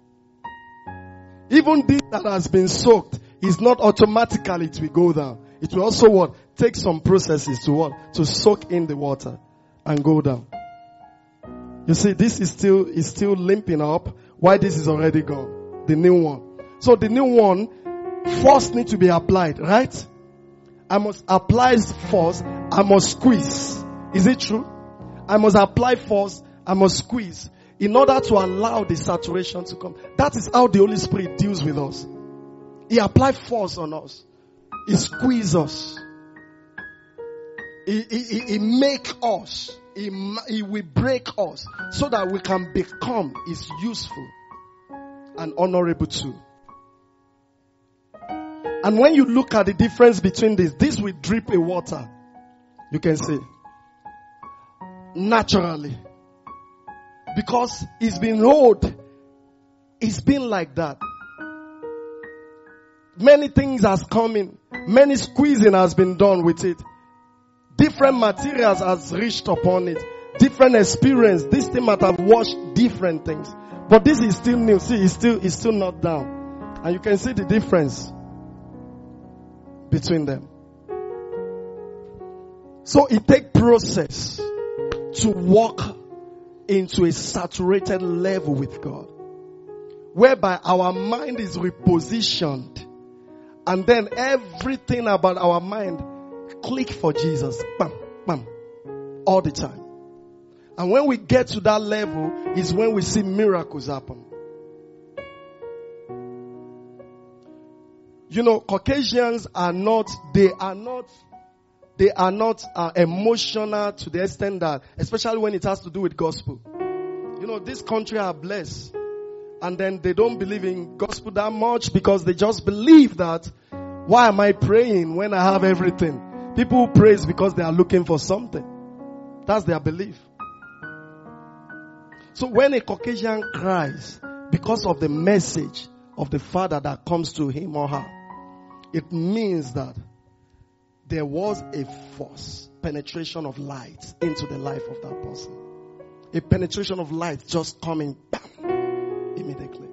Even this that has been soaked is not automatically it will go down. It will also what? Take some processes to what? To soak in the water and go down. You see, this is still limping up. Why this is already gone? The new one. So the new one first need to be applied, right? I must apply first. I must squeeze. Is it true? I must apply first. I must squeeze in order to allow the saturation to come. That is how the Holy Spirit deals with us. He applies force on us. He squeezes us. He make us. He will break us so that we can become His useful and honorable tool. And when you look at the difference between this will drip a water. You can see. Naturally. Because it's been rolled. It's been like that. Many things has come in. Many squeezing has been done with it. Different materials has reached upon it. Different experience. This thing might have washed different things. But this is still new. See, it's still not down. And you can see the difference between them. So it takes process to walk into a saturated level with God, whereby our mind is repositioned, and then everything about our mind click for Jesus, bam, bam, all the time. And when we get to that level is when we see miracles happen. You know, Caucasians are not emotional to the extent that, especially when it has to do with gospel. You know, this country are blessed. And then they don't believe in gospel that much because they just believe that, why am I praying when I have everything? People who praise because they are looking for something. That's their belief. So when a Caucasian cries because of the message of the Father that comes to him or her, it means that there was a force, penetration of light into the life of that person. A penetration of light just coming, bam, immediately.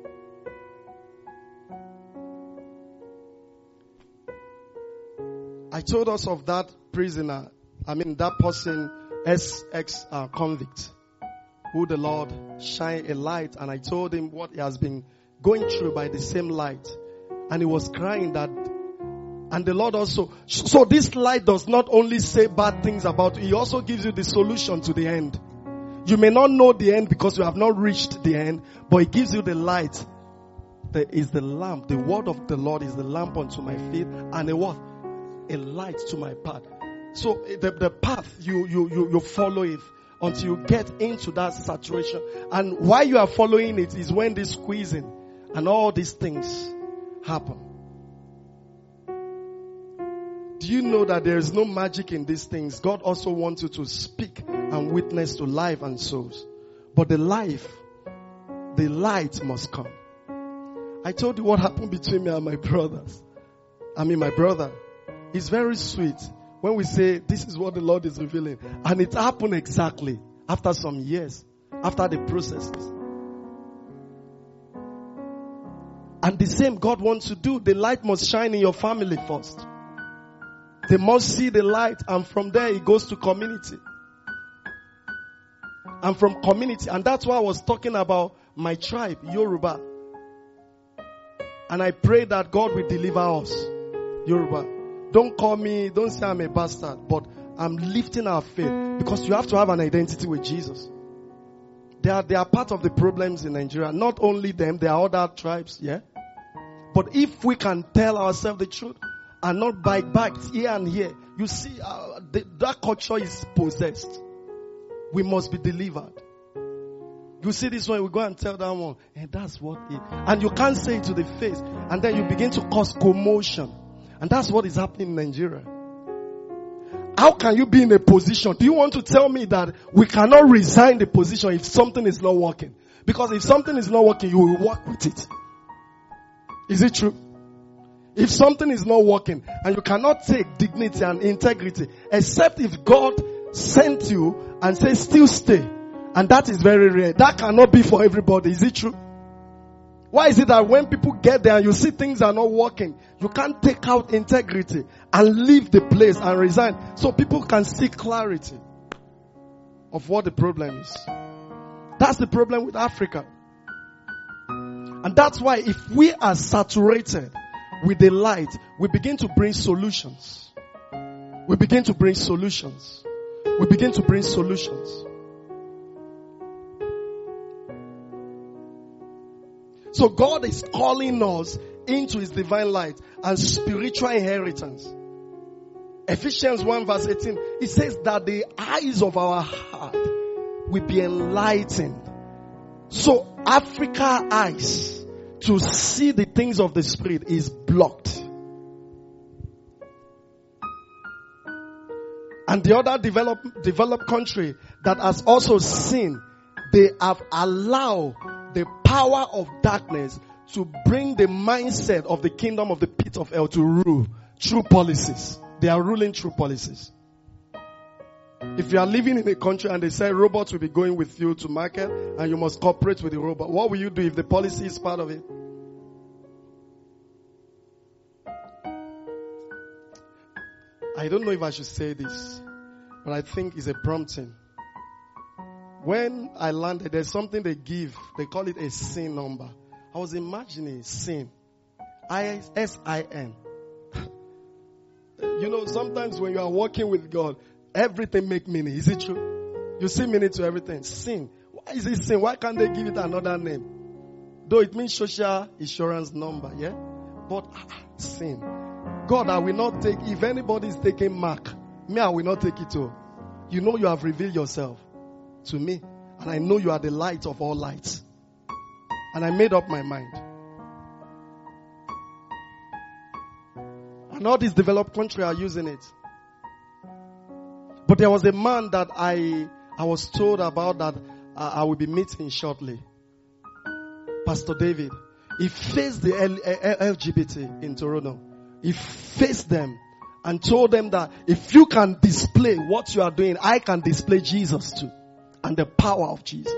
I told us of that prisoner, that person, ex-convict, who the Lord shine a light, and I told him what he has been going through by the same light. And he was crying that. And the Lord also, so this light does not only say bad things about you, He also gives you the solution to the end. You may not know the end because you have not reached the end, but He gives you the light. There is the lamp. The word of the Lord is the lamp unto my feet and a what? A light to my path. So the path, you follow it until you get into that saturation. And while you are following it is when this squeezing and all these things happen. Do you know that there is no magic in these things? God also wants you to speak and witness to life and souls. But the light must come. I told you what happened between me and my brothers. My brother. It's very sweet when we say this is what the Lord is revealing. And it happened exactly after some years, after the processes. And the same God wants to do. The light must shine in your family first. They must see the light, and from there it goes to community. And from community, and that's why I was talking about my tribe, Yoruba. And I pray that God will deliver us, Yoruba. Don't call me, don't say I'm a bastard, but I'm lifting our faith because you have to have an identity with Jesus. They are part of the problems in Nigeria. Not only them, there are other tribes, yeah? But if we can tell ourselves the truth, and not bite back here and here. You see, that culture is possessed. We must be delivered. You see this one, we go and tell that one, and that's what it. And you can't say it to the face. And then you begin to cause commotion. And that's what is happening in Nigeria. How can you be in a position? Do you want to tell me that we cannot resign the position if something is not working? Because if something is not working, you will work with it. Is it true? If something is not working and you cannot take dignity and integrity, except if God sent you and says still stay. And that is very rare. That cannot be for everybody. Is it true? Why is it that when people get there and you see things are not working, you can't take out integrity and leave the place and resign so people can see clarity of what the problem is? That's the problem with Africa. And that's why if we are saturated with the light, we begin to bring solutions. We begin to bring solutions. We begin to bring solutions. So God is calling us into His divine light and spiritual inheritance. Ephesians 1 verse 18, it says that the eyes of our heart will be enlightened. So Africa eyes to see the things of the Spirit is blocked. And the other developed country that has also seen, they have allowed the power of darkness to bring the mindset of the kingdom of the pit of hell to rule through policies. They are ruling through policies. If you are living in a country and they say robots will be going with you to market and you must cooperate with the robot, what will you do if the policy is part of it? I don't know if I should say this, but I think it's a prompting. When I landed, there's something they give. They call it a SIN number. I was imagining SIN. S-I-N. You know, sometimes when you are working with God, everything make meaning. Is it true? You see meaning to everything. SIN. Why is it SIN? Why can't they give it another name? Though it means social insurance number, yeah? But SIN. God, I will not take, if anybody is taking mark, me, I will not take it too. You know you have revealed yourself to me. And I know you are the light of all lights. And I made up my mind. And all these developed countries are using it. But there was a man that I was told about that I will be meeting shortly. Pastor David. He faced the LGBT in Toronto. He faced them and told them that if you can display what you are doing, I can display Jesus too. And the power of Jesus.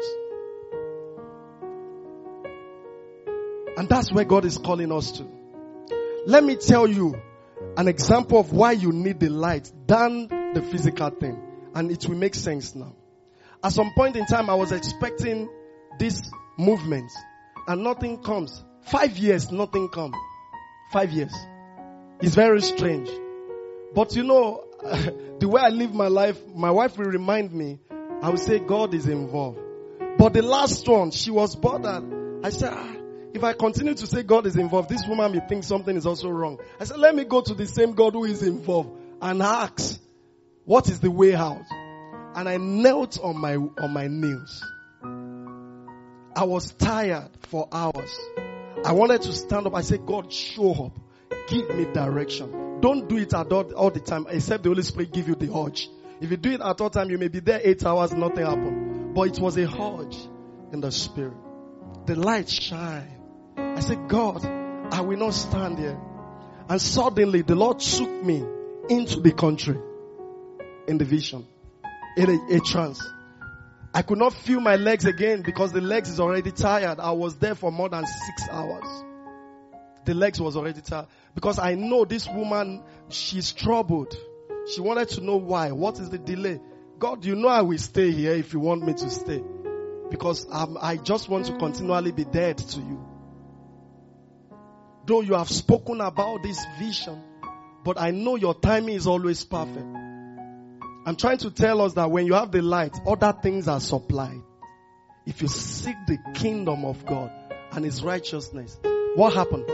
And that's where God is calling us to. Let me tell you an example of why you need the light than the physical thing. And it will make sense now. At some point in time, I was expecting this movement. And nothing comes. 5 years, nothing comes. 5 years. It's very strange. But you know, the way I live my life, my wife will remind me, I will say God is involved. But the last one, she was bothered. I said, if I continue to say God is involved, this woman may think something is also wrong. I said, let me go to the same God who is involved and ask, what is the way out? And I knelt on my knees. I was tired for hours. I wanted to stand up. I said, God, show up. Give me direction. Don't do it all the time, except the Holy Spirit give you the urge. If you do it at all time, you may be there 8 hours, nothing happened. But it was a urge in the spirit. The light shine. I said, God, I will not stand here. And suddenly the Lord took me into the country in the vision, in a trance. I could not feel my legs again because the legs is already tired. I was there for more than 6 hours. The legs was already tired. Because I know this woman, she's troubled. She wanted to know why. What is the delay? God, you know I will stay here if you want me to stay. Because I just want to continually be dead to you. Though you have spoken about this vision, but I know your timing is always perfect. I'm trying to tell us that when you have the light, other things are supplied. If you seek the kingdom of God and His righteousness, what happened?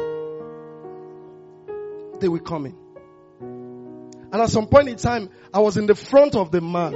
They will come in. And at some point in time, I was in the front of a man.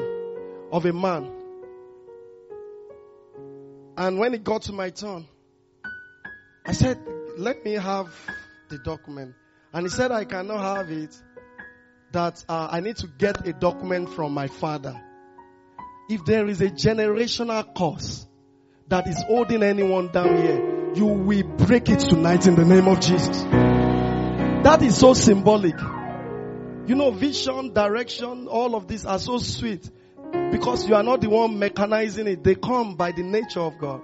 And when it got to my turn, I said, let me have the document. And he said, I cannot have it. That I need to get a document from my father. If there is a generational curse that is holding anyone down here, you will break it tonight in the name of Jesus. That is so symbolic. You know, vision, direction, all of these are so sweet because you are not the one mechanizing it. They come by the nature of God.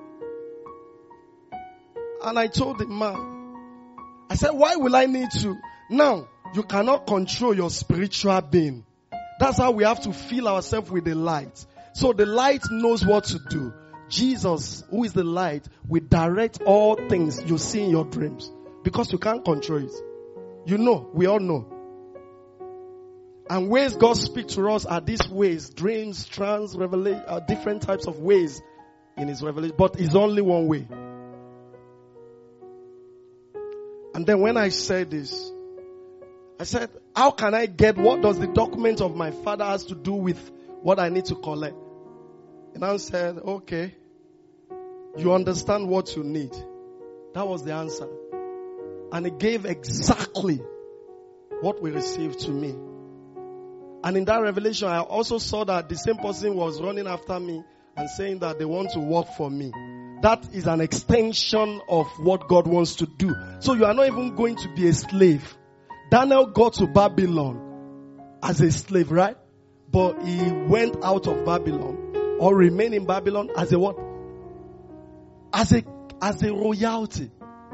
And I told the man, I said, why will I need to? Now, you cannot control your spiritual being. That's how we have to fill ourselves with the light. So the light knows what to do. Jesus, who is the light, will direct all things you see in your dreams. Because you can't control it. You know, we all know. And ways God speaks to us are these ways. Dreams, trance, revelation, different types of ways in His revelation. But it's only one way. And then when I said this, I said, how can I get, what does the document of my father has to do with what I need to collect? And I said, okay, you understand what you need. That was the answer. And he gave exactly what we received to me. And in that revelation, I also saw that the same person was running after me and saying that they want to work for me. That is an extension of what God wants to do. So you are not even going to be a slave. Daniel got to Babylon as a slave, right? But he went out of Babylon or remained in Babylon as a what? As a royalty.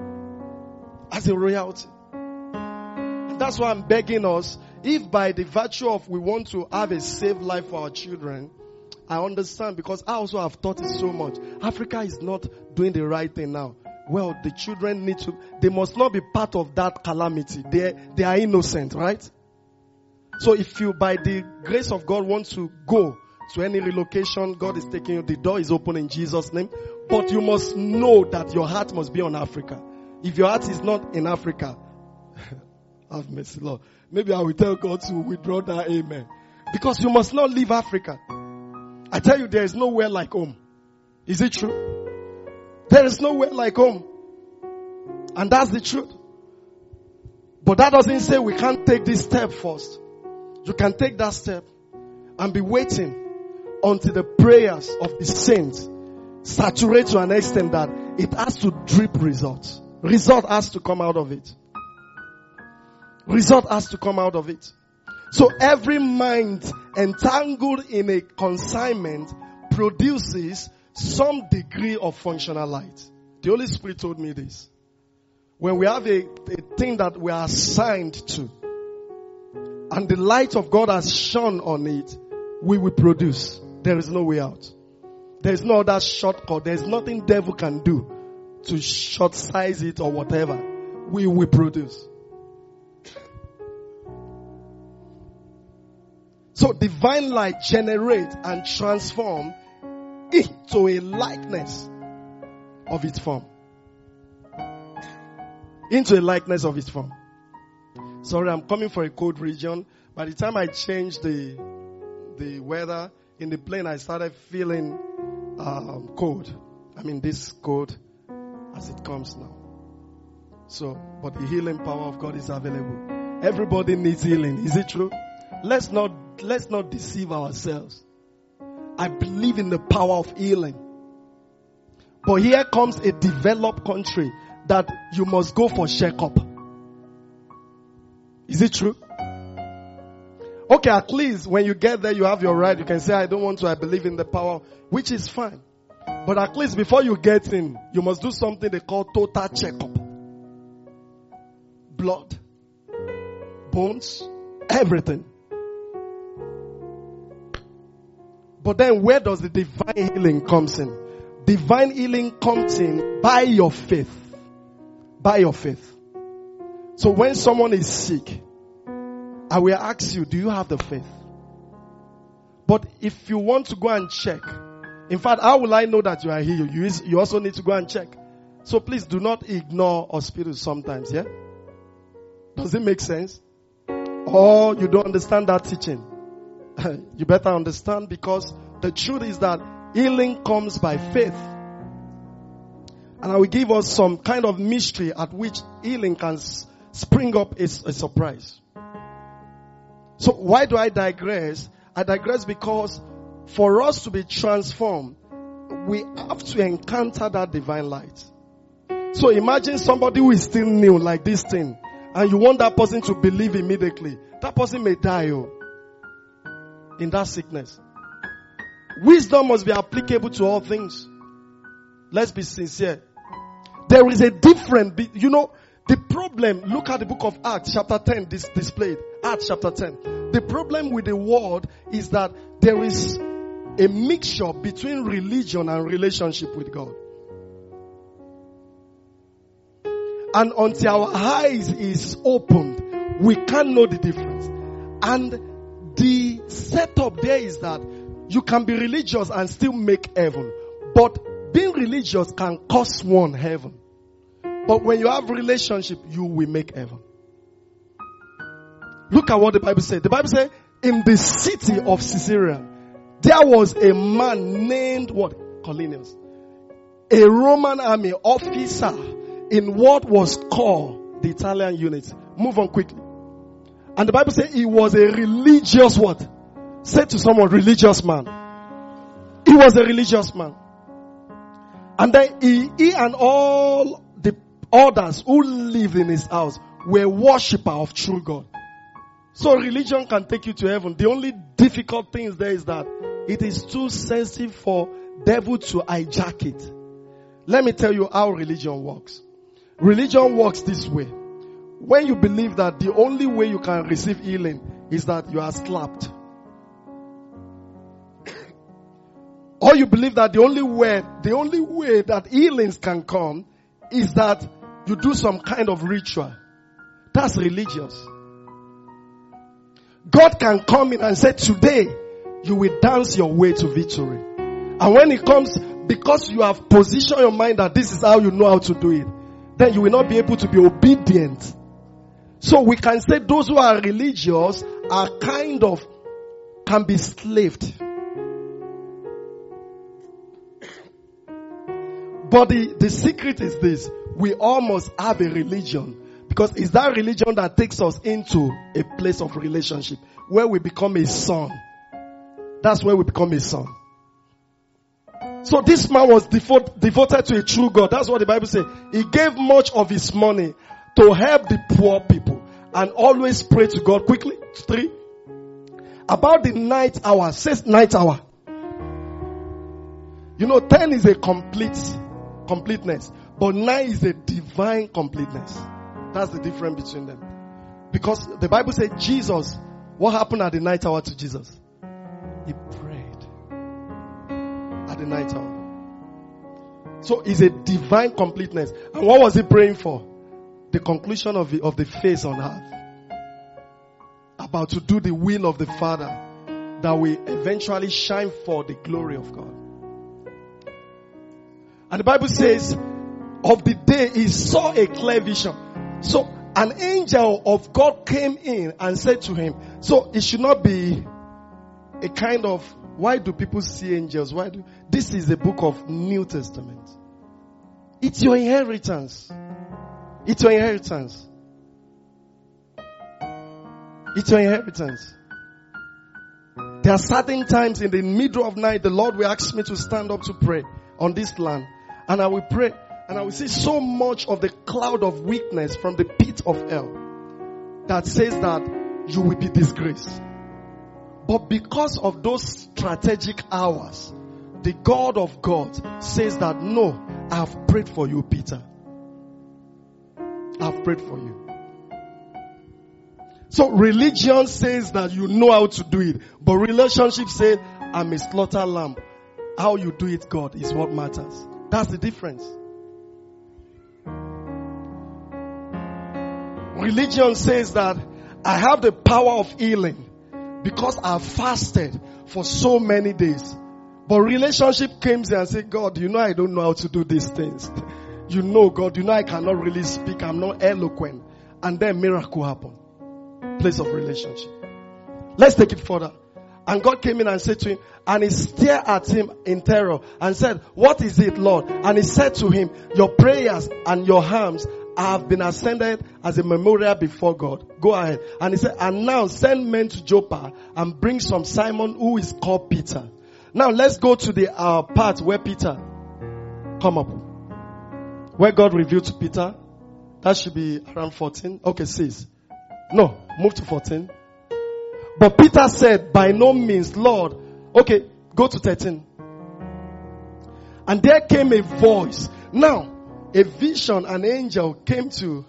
As a royalty. And that's why I'm begging us, if by the virtue of we want to have a safe life for our children, I understand because I also have taught it so much. Africa is not doing the right thing now. Well, the children they must not be part of that calamity. They are innocent, right? So if you, by the grace of God, want to go to any relocation, God is taking you. The door is open in Jesus' name. But you must know that your heart must be on Africa. If your heart is not in Africa, have mercy, Lord. Maybe I will tell God to withdraw that amen. Because you must not leave Africa. I tell you, there is nowhere like home. Is it true? There is nowhere like home. And that's the truth. But that doesn't say we can't take this step first. You can take that step and be waiting until the prayers of the saints saturate to an extent that it has to drip results. Result has to come out of it. Result has to come out of it. So every mind entangled in a consignment produces some degree of functional light. The Holy Spirit told me this. When we have a thing that we are assigned to, and the light of God has shone on it, we will produce. There is no way out. There is no other shortcut. There is nothing devil can do to short size it or whatever. We will produce. So divine light generates and transforms into a likeness of its form. Into a likeness of its form. Sorry, I'm coming from a cold region. By the time I changed the weather in the plane, I started feeling cold. I mean, this cold as it comes now. So, but the healing power of God is available. Everybody needs healing. Is it true? Let's not deceive ourselves. I believe in the power of healing. But here comes a developed country that you must go for checkup. Is it true? Okay, at least when you get there, you have your right. You can say, I don't want to, I believe in the power, which is fine. But at least before you get in, you must do something they call total checkup. Blood, bones, everything. But then where does the divine healing comes in? Divine healing comes in by your faith. By your faith. So when someone is sick, I will ask you, do you have the faith? But if you want to go and check, in fact, how will I know that you are healed? You also need to go and check. So please do not ignore hospitals sometimes, yeah? Does it make sense? Or you don't understand that teaching? You better understand, because the truth is that healing comes by faith. And I will give us some kind of mystery at which healing can spring up a surprise. So why do I digress? I digress because for us to be transformed, we have to encounter that divine light. So imagine somebody who is still new like this thing, and you want that person to believe immediately, that person may die in that sickness. Wisdom must be applicable to all things. Let's be sincere. There is a difference. The problem, look at the book of Acts chapter 10 displayed. Acts chapter 10. The problem with the world is that there is a mixture between religion and relationship with God. And until our eyes is opened, we can't know the difference. And the setup there is that you can be religious and still make heaven. But being religious can cost one heaven. But when you have relationship, you will make heaven. Look at what the Bible said. The Bible said, in the city of Caesarea, there was a man named what? Cornelius. A Roman army officer in what was called the Italian unit. Move on quickly. And the Bible said he was a religious what? Say to someone, religious man. He was a religious man. And then he and all the others who lived in his house were worshippers of true God. So religion can take you to heaven. The only difficult thing there is that it is too sensitive for devil to hijack it. Let me tell you how religion works. Religion works this way. When you believe that the only way you can receive healing is that you are slapped. Or you believe that the only way that healings can come is that you do some kind of ritual. That's religious. God can come in and say, today you will dance your way to victory. And when it comes, because you have positioned your mind that this is how you know how to do it, then you will not be able to be obedient. So we can say those who are religious are can be slaved. But the secret is this. We all must have a religion. Because it's that religion that takes us into a place of relationship. Where we become a son. That's where we become a son. So this man was devoted to a true God. That's what the Bible says. He gave much of his money to help the poor people. And always pray to God. Quickly. 3. About the night hour. Says night hour. 10 is a completeness. But 9 is a divine completeness. That's the difference between them. Because the Bible said Jesus, what happened at the night hour to Jesus? He prayed at the night hour. So it's a divine completeness. And what was he praying for? The conclusion of the phase on earth. About to do the will of the Father that will eventually shine for the glory of God. And the Bible says, of the day he saw a clear vision. So an angel of God came in and said to him, so it should not be a kind of, why do people see angels? This is a book of New Testament. It's your inheritance. It's your inheritance. It's your inheritance. There are certain times in the middle of night, the Lord will ask me to stand up to pray on this land. And I will pray. And I will see so much of the cloud of weakness from the pit of hell that says that you will be disgraced. But because of those strategic hours, the God of God says that no, I have prayed for you, Peter. I have prayed for you. So religion says that you know how to do it. But relationship says, I'm a slaughter lamb. How you do it, God, is what matters. That's the difference. Religion says that I have the power of healing because I fasted for so many days. But relationship comes in and says, God, I don't know how to do these things. God, I cannot really speak. I'm not eloquent. And then miracle happened. Place of relationship. Let's take it further. And God came in and said to him, and he stared at him in terror and said, what is it, Lord? And he said to him, your prayers and your harms have been ascended as a memorial before God. Go ahead. And he said, and now send men to Joppa and bring some Simon who is called Peter. Now let's go to the part where Peter come up. Where God revealed to Peter That should be around 14. Okay, 6. No, move to 14. But Peter said, by no means, Lord. Okay, go to 13. And there came a voice. Now, a vision, an angel came to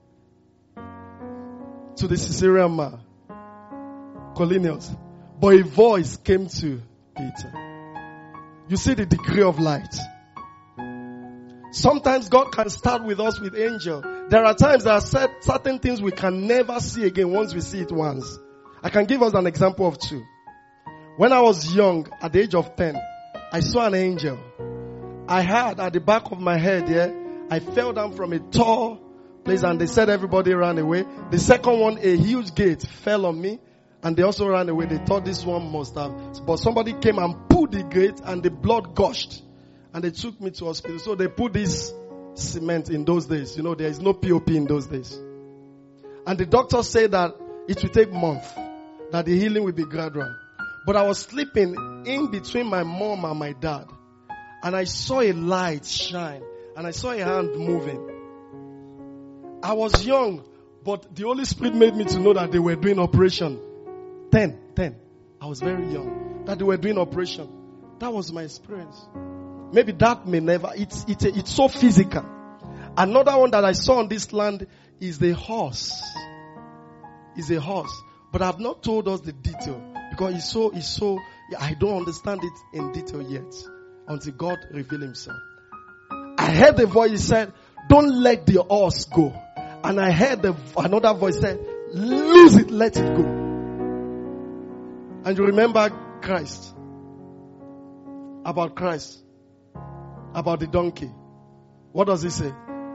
the Caesarean man, Cornelius. But a voice came to Peter. You see the degree of light. Sometimes God can start with us with angel. There are times there are certain things we can never see again once we see it once. I can give us an example of 2. When I was young, at the age of 10, I saw an angel. I had at the back of my head here, I fell down from a tall place and they said everybody ran away. The second one, a huge gate fell on me and they also ran away. They thought this one must have. But somebody came and pulled the gate and the blood gushed. And they took me to hospital. So they put this cement in those days. You know, there is no POP in those days. And the doctor said that it will take months. That the healing will be gradual. But I was sleeping in between my mom and my dad. And I saw a light shine. And I saw a hand moving. I was young. But the Holy Spirit made me to know that they were doing operation. 10. I was very young. That they were doing operation. That was my experience. Maybe that may never. It's so physical. Another one that I saw on this land is the horse. Is a horse. But I've not told us the detail. Because it's so, I don't understand it in detail yet. Until God revealed himself. I heard the voice, he said, don't let the horse go. And I heard another voice said, lose it, let it go. And you remember Christ. About Christ. About the donkey. What does he say?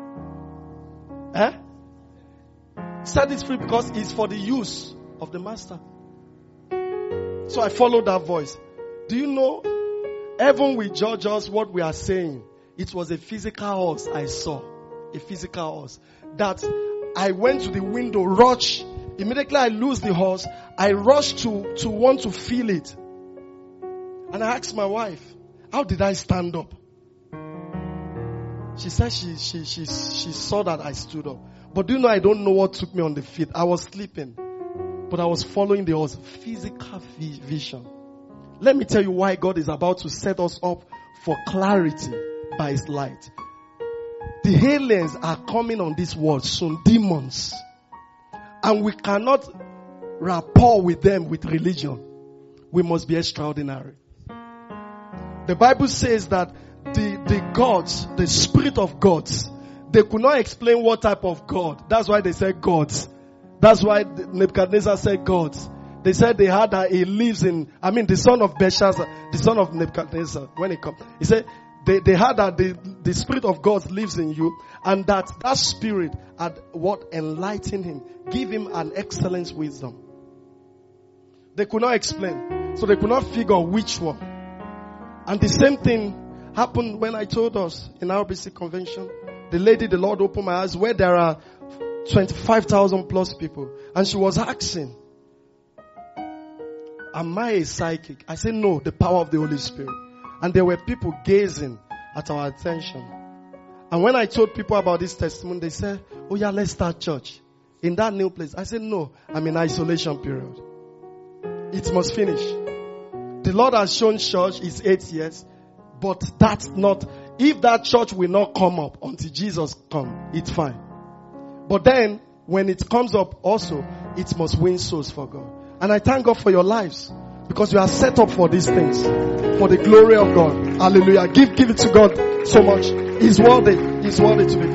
Set it free because it's for the use of the master. So I followed that voice. Do you know, heaven will judge us what we are saying. It was a physical horse I saw. A physical horse. That I went to the window, rushed. Immediately I lose the horse. I rushed to want to feel it. And I asked my wife, how did I stand up? She said she saw that I stood up. But do you know, I don't know what took me on the feet. I was sleeping. But I was following the horse. Physical vision. Let me tell you why God is about to set us up for clarity by his light. The aliens are coming on this world soon. Demons. And we cannot rapport with them with religion. We must be extraordinary. The Bible says that the gods, the spirit of gods, they could not explain what type of God. That's why they said gods. That's why Nebuchadnezzar said gods. They said they had he lives in, the son of Belshazzar, the son of Nebuchadnezzar, when he comes. He said they had that the spirit of God lives in you, and that spirit had what enlightened him, give him an excellent wisdom. They could not explain. So they could not figure which one. And the same thing happened when I told us in RBC convention. The Lord opened my eyes where there are 25,000 plus people. And she was asking, am I a psychic? I said, no, the power of the Holy Spirit. And there were people gazing at our attention. And when I told people about this testimony, they said, oh yeah, let's start church in that new place. I said, no, I'm in isolation period. It must finish. The Lord has shown church is 8 years, but that's not, if that church will not come up until Jesus comes, it's fine. But then, when it comes up also, it must win souls for God. And I thank God for your lives, because you are set up for these things, for the glory of God. Hallelujah. Give it to God so much. He's worthy. He's worthy to be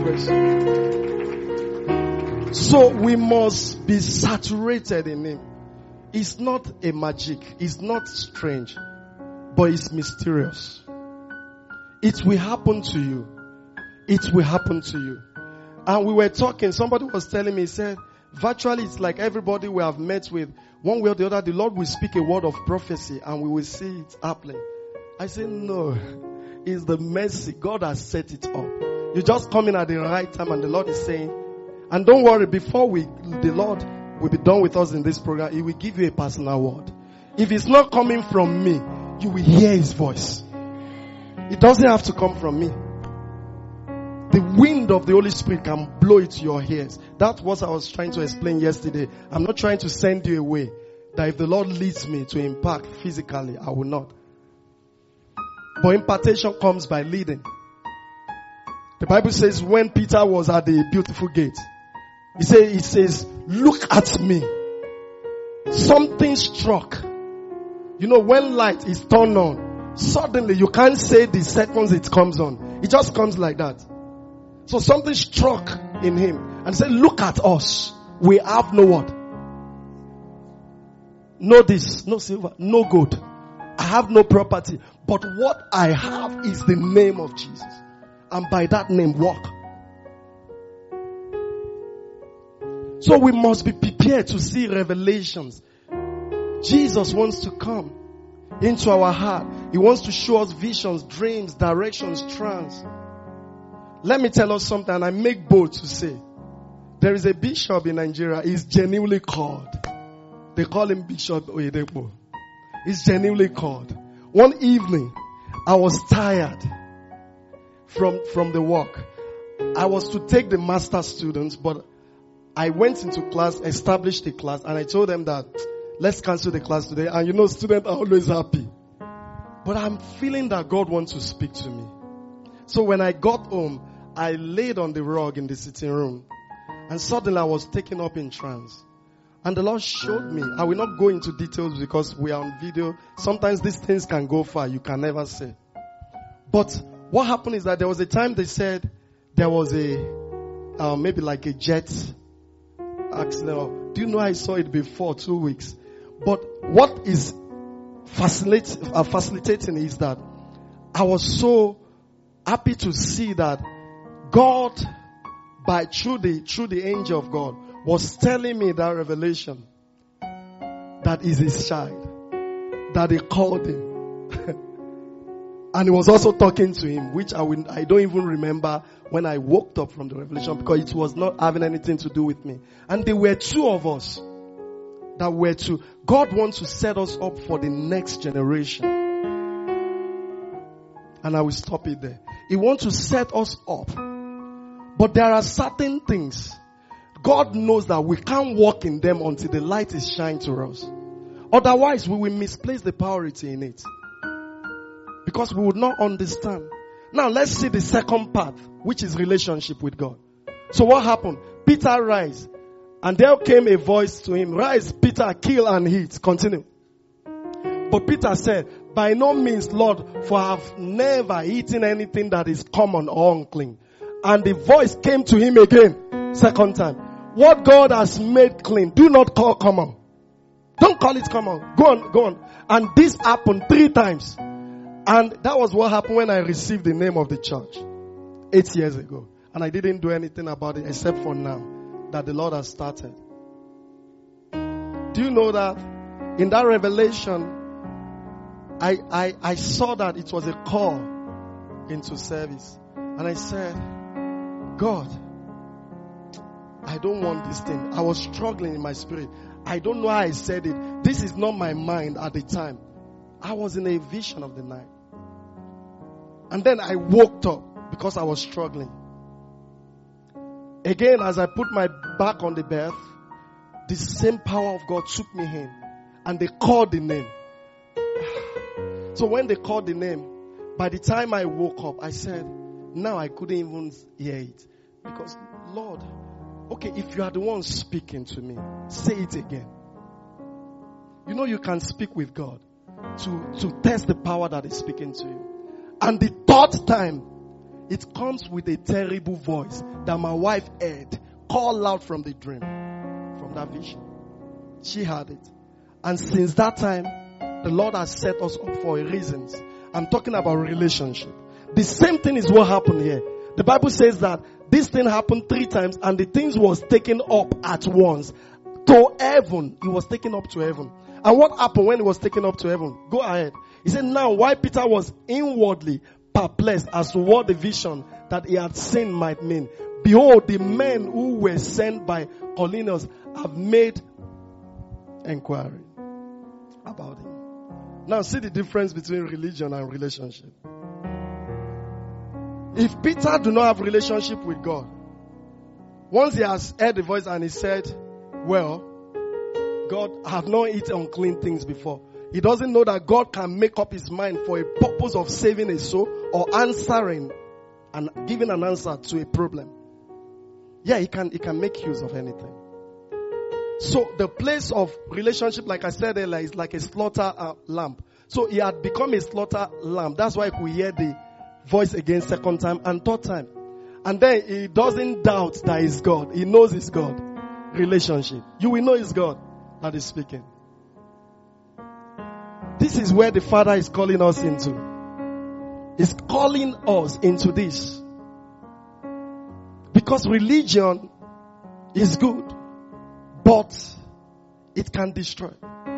praised. So we must be saturated in Him. It's not a magic. It's not strange. But it's mysterious. It will happen to you. It will happen to you. And we were talking. Somebody was telling me, he said, virtually it's like everybody we have met with, one way or the other, the Lord will speak a word of prophecy and we will see it happening. I said, no. It's the mercy. God has set it up. You just come in at the right time and the Lord is saying, and don't worry, before the Lord will be done with us in this program, He will give you a personal word. If it's not coming from me, you will hear His voice. It doesn't have to come from me. The wind of the Holy Spirit can blow it to your ears. That's what I was trying to explain yesterday. I'm not trying to send you away. That if the Lord leads me to impact physically, I will not. But impartation comes by leading. The Bible says when Peter was at the beautiful gate, it says, look at me. Something struck. You know, when light is turned on, suddenly you can't say the seconds it comes on. It just comes like that. So something struck in him and said, look at us. We have no what? No this, no silver, no gold. I have no property. But what I have is the name of Jesus. And by that name walk. So we must be prepared to see revelations. Jesus wants to come into our heart. He wants to show us visions, dreams, directions, trance. Let me tell us something, and I make bold to say. There is a bishop in Nigeria. He's genuinely called. They call him Bishop Oyedepo. He's genuinely called. One evening, I was tired from the work. I was to take the master students, but I went into class, established the class, and I told them that let's cancel the class today. And you know, students are always happy. But I'm feeling that God wants to speak to me. So when I got home, I laid on the rug in the sitting room. And suddenly I was taken up in trance. And the Lord showed me. I will not go into details because we are on video. Sometimes these things can go far. You can never say. But what happened is that there was a time they said there was a, maybe like a jet accident. Do you know I saw it before 2 weeks? But what is facilitating is that I was so happy to see that God, through the angel of God, was telling me that revelation that is his child, that he called him. And he was also talking to him, which I don't even remember when I woke up from the revelation because it was not having anything to do with me. And there were two of us that were to. God wants to set us up for the next generation. And I will stop it there. He wants to set us up. But there are certain things God knows that we can't walk in them until the light is shined to us. Otherwise, we will misplace the priority in it. Because we would not understand. Now, let's see the second part, which is relationship with God. So what happened? Peter rise. And there came a voice to him. Rise, Peter, kill and eat. Continue. But Peter said, by no means, Lord, for I have never eaten anything that is common or unclean. And the voice came to him again, second time. What God has made clean, do not call common. Don't call it common. Go on. And this happened 3 times. And that was what happened when I received the name of the church 8 years ago. And I didn't do anything about it except for now that the Lord has started. Do you know that in that revelation, I saw that it was a call into service. And I said, God, I don't want this thing. I was struggling in my spirit. I don't know how I said it. This is not my mind at the time. I was in a vision of the night. And then I woke up because I was struggling. Again, as I put my back on the bed, the same power of God took me in. And they called the name. So when they called the name, by the time I woke up, I said, now I couldn't even hear it. Because, Lord, okay, if you are the one speaking to me, say it again. You know you can speak with God to test the power that is speaking to you. And the third time, it comes with a terrible voice that my wife heard, called out from the dream, from that vision. She heard it. And since that time, the Lord has set us up for reasons. I'm talking about relationship. The same thing is what happened here. The Bible says that this thing happened 3 times and the things was taken up at once to heaven. It was taken up to heaven. And what happened when it was taken up to heaven? Go ahead. He said, now why Peter was inwardly perplexed as to what the vision that he had seen might mean. Behold, the men who were sent by Cornelius have made inquiry about him. Now see the difference between religion and relationship. If Peter do not have relationship with God, once he has heard the voice and he said, well, God, I have not eaten unclean things before. He doesn't know that God can make up his mind for a purpose of saving a soul or answering and giving an answer to a problem. Yeah, he can make use of anything. So the place of relationship, like I said earlier, is like a slaughter lamb. So he had become a slaughter lamb. That's why we hear the voice again second time and third time. And then he doesn't doubt that he's God. He knows he's God. Relationship. You will know it's God that is speaking. This is where the Father is calling us into. He's calling us into this. Because religion is good, but it can destroy.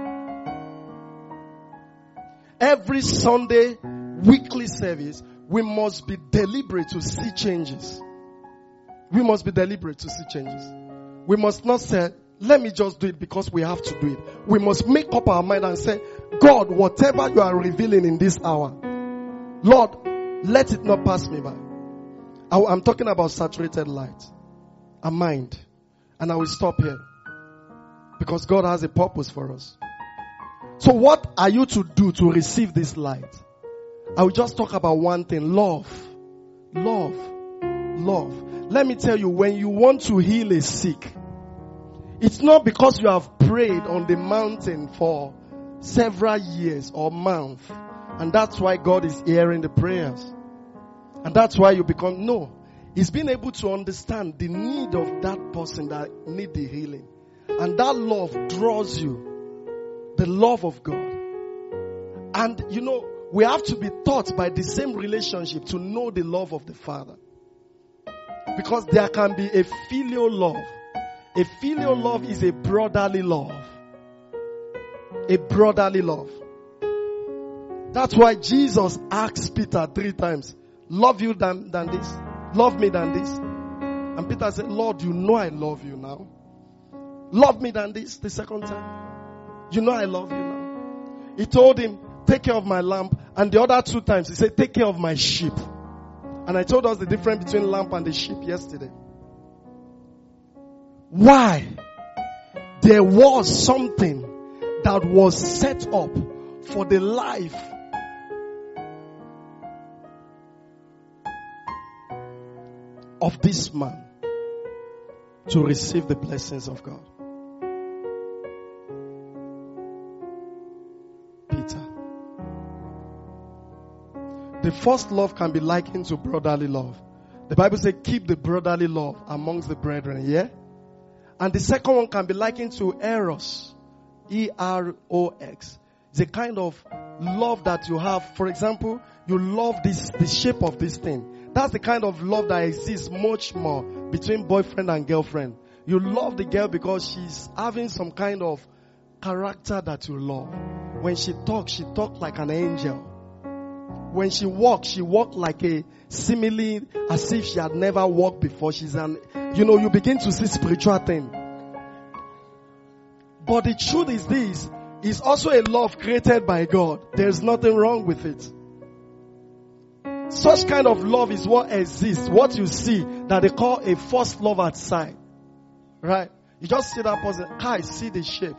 Every Sunday, weekly service, we must be deliberate to see changes. We must be deliberate to see changes. We must not say, let me just do it because we have to do it. We must make up our mind and say, God, whatever you are revealing in this hour, Lord, let it not pass me by. I'm talking about saturated light, a mind. And I will stop here. Because God has a purpose for us. So what are you to do to receive this light? I will just talk about one thing. Love. Love. Love. Let me tell you, when you want to heal a sick, it's not because you have prayed on the mountain for several years or months. And that's why God is hearing the prayers. And that's why you become, no. It's being able to understand the need of that person that need the healing. And that love draws you. The love of God. And you know, we have to be taught by the same relationship to know the love of the Father. Because there can be a filial love. A filial love is a brotherly love. A brotherly love. That's why Jesus asked Peter 3 times, love you than this? Love me than this? And Peter said, Lord, you know I love you now. Love me than this the second time. You know I love you now. He told him, take care of my lamb. And the other 2 times he said, take care of my sheep. And I told us the difference between lamb and the sheep yesterday. Why? There was something that was set up for the life of this man to receive the blessings of God. Peter. The first love can be likened to brotherly love. The Bible says, keep the brotherly love amongst the brethren, yeah? And the second one can be likened to eros. E-R-O-X. It's a kind of love that you have. For example, you love the shape of this thing. That's the kind of love that exists much more between boyfriend and girlfriend. You love the girl because she's having some kind of character that you love. When she talks like an angel. When she walks like a simile, as if she had never walked before. You begin to see spiritual thing. But the truth is this, is also a love created by God. There's nothing wrong with it. Such kind of love is what exists, what you see, that they call a first love at sight. Right? You just see that person, I see the shape.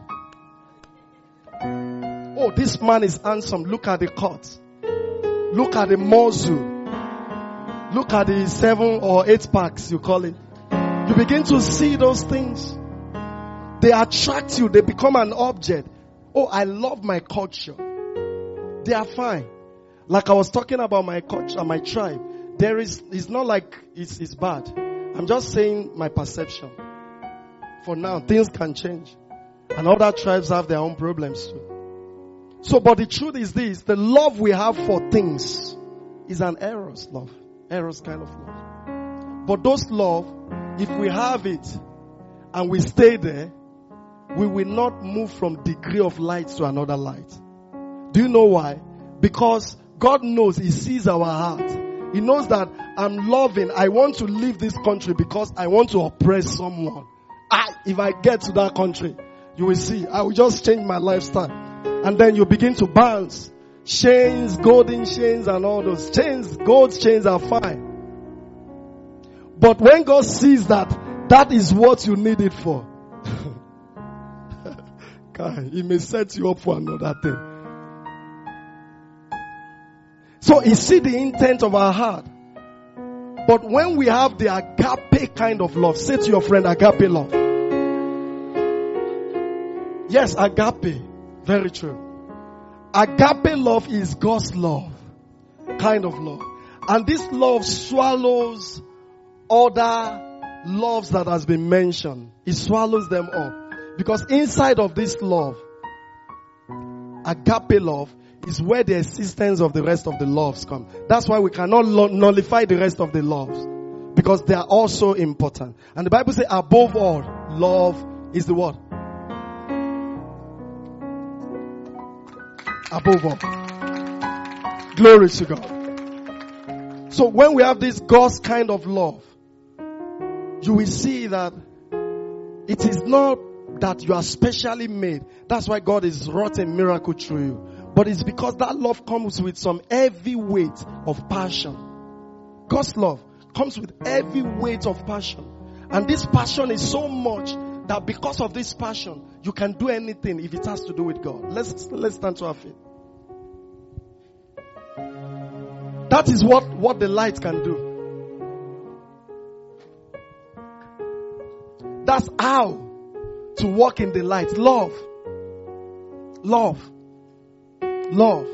Oh, this man is handsome. Look at the cut. Look at the muzzle. Look at the 7 or 8 packs, you call it. You begin to see those things. They attract you. They become an object. Oh, I love my culture. They are fine. Like I was talking about my culture, my tribe. It's not like it's bad. I'm just saying my perception. For now, things can change. And other tribes have their own problems too. So, but the truth is this, the love we have for things is an eros love. Eros kind of love. But those love, if we have it and we stay there, we will not move from degree of light to another light. Do you know why? Because God knows, He sees our heart. He knows that I'm loving. I want to leave this country because I want to oppress someone. If I get to that country, you will see, I will just change my lifestyle. And then you begin to bounce. Chains, golden chains and all those. Chains, gold chains are fine. But when God sees that that is what you need it for, He may set you up for another thing. So He sees the intent of our heart. But when we have the agape kind of love, say to your friend, agape love. Yes, agape. Very true. Agape love is God's love. Kind of love. And this love swallows other loves that has been mentioned. It swallows them up. Because inside of this love, agape love, is where the existence of the rest of the loves come. That's why we cannot nullify the rest of the loves. Because they are also important. And the Bible says above all, love is the what? Above all. Glory to God. So when we have this God's kind of love, you will see that it is not that you are specially made. That's why God is wrought a miracle through you. But it's because that love comes with some heavy weight of passion. God's love comes with heavy weight of passion. And this passion is so much that because of this passion, you can do anything if it has to do with God. Let's stand to our feet. That is what the light can do. That's how to walk in the light. Love. Love. Love.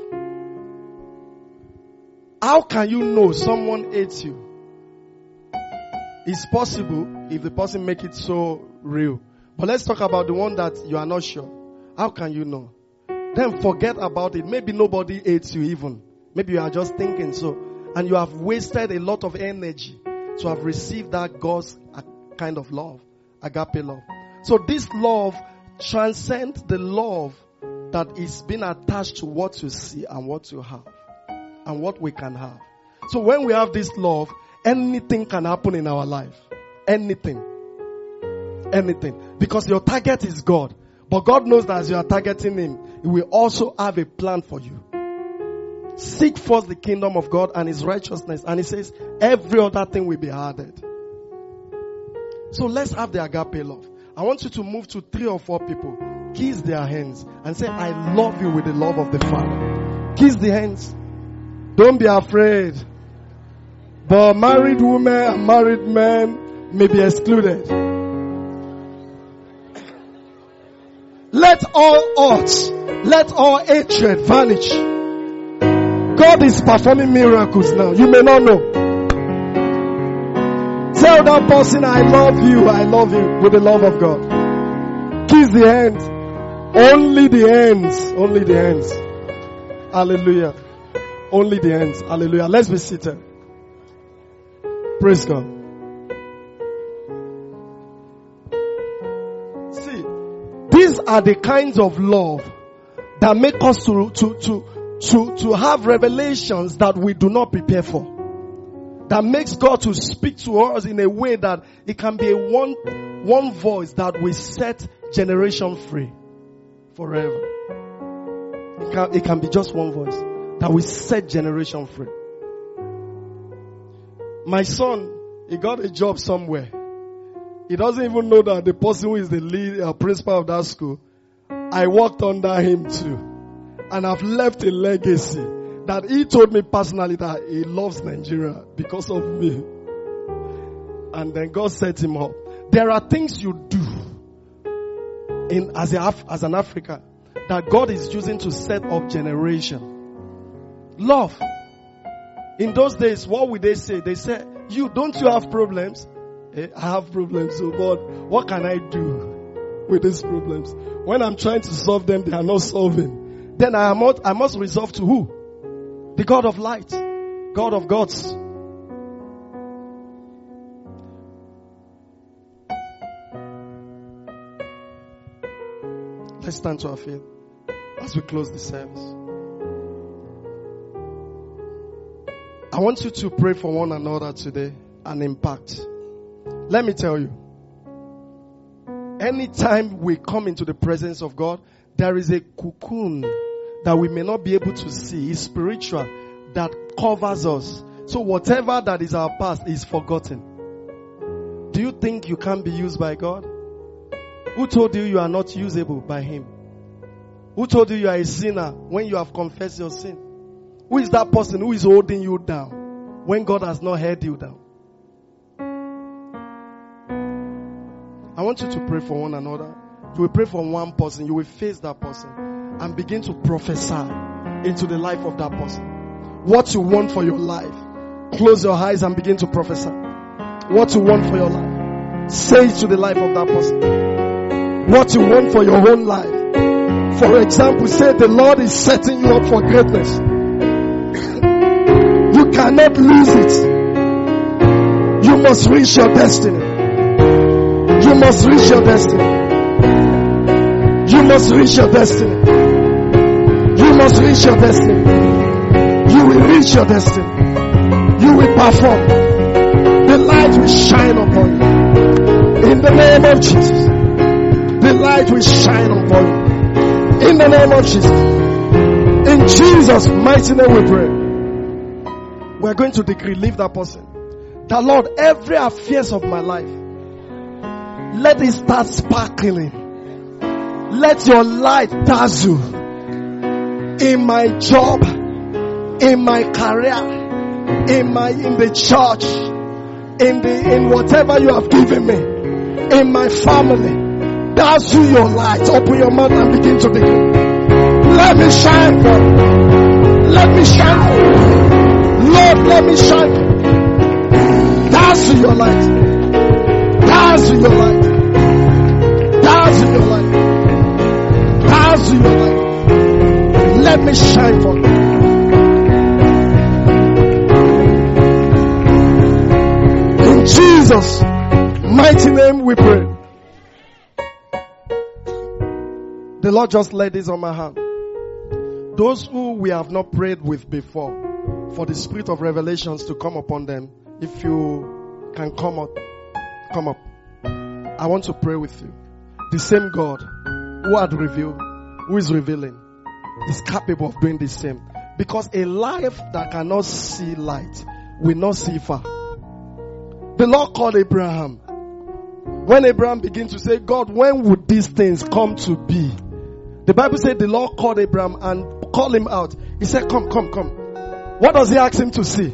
How can you know someone hates you? It's possible if the person make it so real. But let's talk about the one that you are not sure. How can you know? Then forget about it. Maybe nobody hates you even. Maybe you are just thinking so. And you have wasted a lot of energy to have received that God's kind of love. Agape love. So this love transcends the love that is being attached to what you see and what you have. And what we can have. So when we have this love, anything can happen in our life. Anything. Anything. Because your target is God. But God knows that as you are targeting Him, He will also have a plan for you. Seek first the kingdom of God and His righteousness. And He says, every other thing will be added. So let's have the agape love. I want you to move to 3 or 4 people. Kiss their hands and say, I love you with the love of the Father. Kiss the hands. Don't be afraid. But married women and married men may be excluded. Let all odds, let all hatred vanish. God is performing miracles now. You may not know. Tell that person, I love you with the love of God. Kiss the hands. Only the hands. Only the hands. Hallelujah. Only the hands. Hallelujah. Let's be seated. Praise God. See, these are the kinds of love that make us to have revelations that we do not prepare for. That makes God to speak to us in a way that it can be a one voice that will set generation free forever. It can be just one voice that will set generation free. My son, he got a job somewhere. He doesn't even know that the person who is the lead principal of that school, I worked under him too. And I've left a legacy that he told me personally that he loves Nigeria because of me. And then God set him up. There are things you do as an African that God is using to set up generation. Love. In those days, what would they say? They say, don't you have problems? I have problems, so God, what can I do with these problems? When I'm trying to solve them, they are not solving. Then I must resolve to who? The God of light. God of gods. Let's stand to our feet as we close the service. I want you to pray for one another today and impact. Let me tell you, anytime we come into the presence of God, there is a cocoon that we may not be able to see. It's spiritual, that covers us. So whatever that is our past is forgotten. Do you think you can't be used by God? Who told you you are not usable by Him? Who told you you are a sinner when you have confessed your sin? Who is that person who is holding you down when God has not held you down? I want you to pray for one another. You will pray for one person. You will face that person and begin to prophesy into the life of that person. What you want for your life. Close your eyes and begin to prophesy. What you want for your life. Say it to the life of that person. What you want for your own life. For example, say the Lord is setting you up for greatness. You cannot lose it. You must reach your destiny. You must reach your destiny. You must reach your destiny. You must reach your destiny. You will reach your destiny. You will perform. The light will shine upon you. In the name of Jesus. The light will shine upon you. In the name of Jesus. In Jesus' mighty name we pray. We're going to decree, leave that person. The Lord, every affairs of my life, let it start sparkling. Let your light dazzle in my job, in my career, in the church, in whatever you have given me, in my family. Dazzle your light. Open your mouth and begin to declare. Let me shine for you. Let me shine for you. Lord, let me shine for you. Dazzle your light. Dazzle your light. Dazzle your light. Dazzle your light. Let me shine for you. In Jesus' mighty name we pray. The Lord just laid this on my hand. Those who we have not prayed with before, for the spirit of revelations to come upon them, if you can come up. I want to pray with you. The same God who had revealed, who is revealing, is capable of doing the same. Because a life that cannot see light will not see far. The Lord called Abraham. When Abraham began to say, God, when would these things come to be? The Bible said the Lord called Abraham and called him out. He said, come. What does he ask him to see?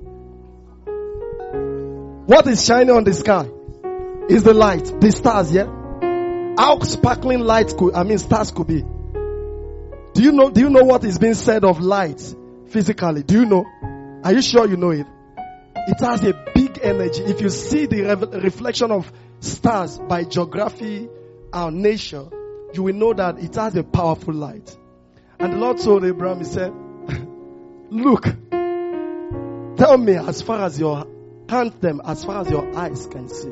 What is shining on the sky is the light, the stars, yeah? How sparkling stars could be. Do you know what is being said of light physically? Do you know? Are you sure you know it? It has a big energy. If you see the reflection of stars by geography or nature, you will know that it has a powerful light. And the Lord told Abraham, he said, look, tell me as far as count them as far as your eyes can see.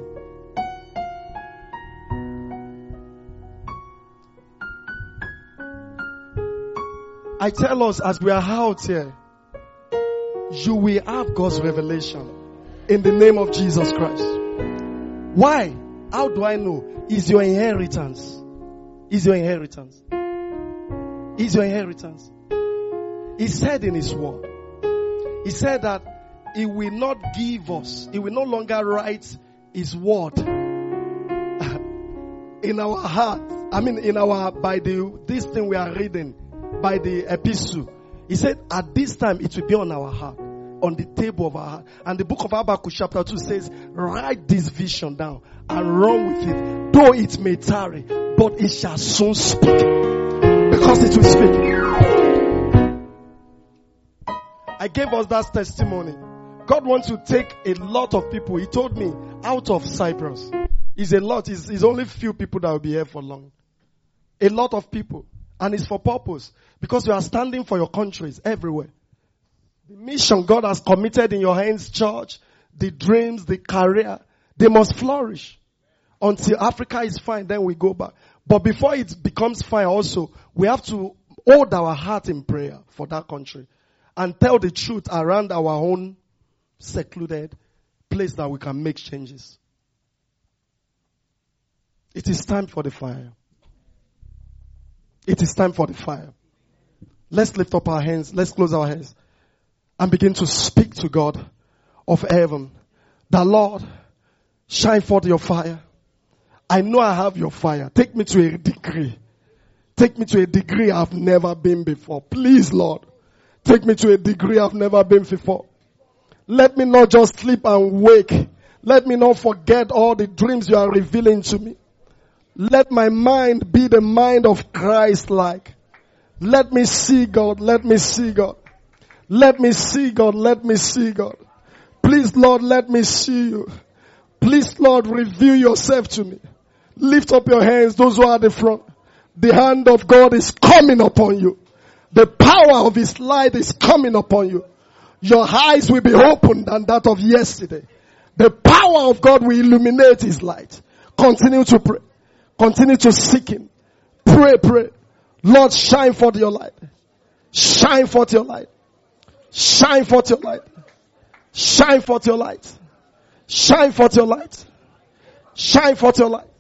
I tell us as we are out here, you will have God's revelation in the name of Jesus Christ. Why? How do I know? It's your inheritance. It's your inheritance. It's your inheritance. He said in His word, He said that He will not give us, He will no longer write His word in our heart. This thing we are reading, by the epistle. He said, at this time it will be on our heart, on the table of our heart. And the book of Habakkuk chapter 2 says, write this vision down and run with it. Though it may tarry, but it shall soon speak. Because it will speak. I gave us that testimony. God wants to take a lot of people. He told me, out of Cyprus. It's a lot. It's only few people that will be here for long. A lot of people. And it's for purpose. Because you are standing for your countries everywhere. The mission God has committed in your hands, church, the dreams, the career, they must flourish. Until Africa is fine, then we go back. But before it becomes fine also, we have to hold our heart in prayer for that country. And tell the truth around our own secluded place that we can make changes. It is time for the fire. It is time for the fire. Let's lift up our hands. Let's close our hands. And begin to speak to God of heaven. The Lord, Shine forth your fire. I know I have your fire. Take me to a degree. Take me to a degree I've never been before. Please, Lord. Take me to a degree I've never been before. Let me not just sleep and wake. Let me not forget all the dreams you are revealing to me. Let my mind be the mind of Christ-like. Let me see God. Let me see God. Let me see God. Let me see God. Please, Lord, let me see you. Please, Lord, reveal yourself to me. Lift up your hands, those who are at the front. The hand of God is coming upon you. The power of His light is coming upon you. Your eyes will be opened than that of yesterday. The power of God will illuminate His light. Continue to pray. Continue to seek Him. Pray, pray. Lord, shine forth your light. Shine forth your light. Shine forth your light. Shine forth your light. Shine forth your light. Shine forth your light.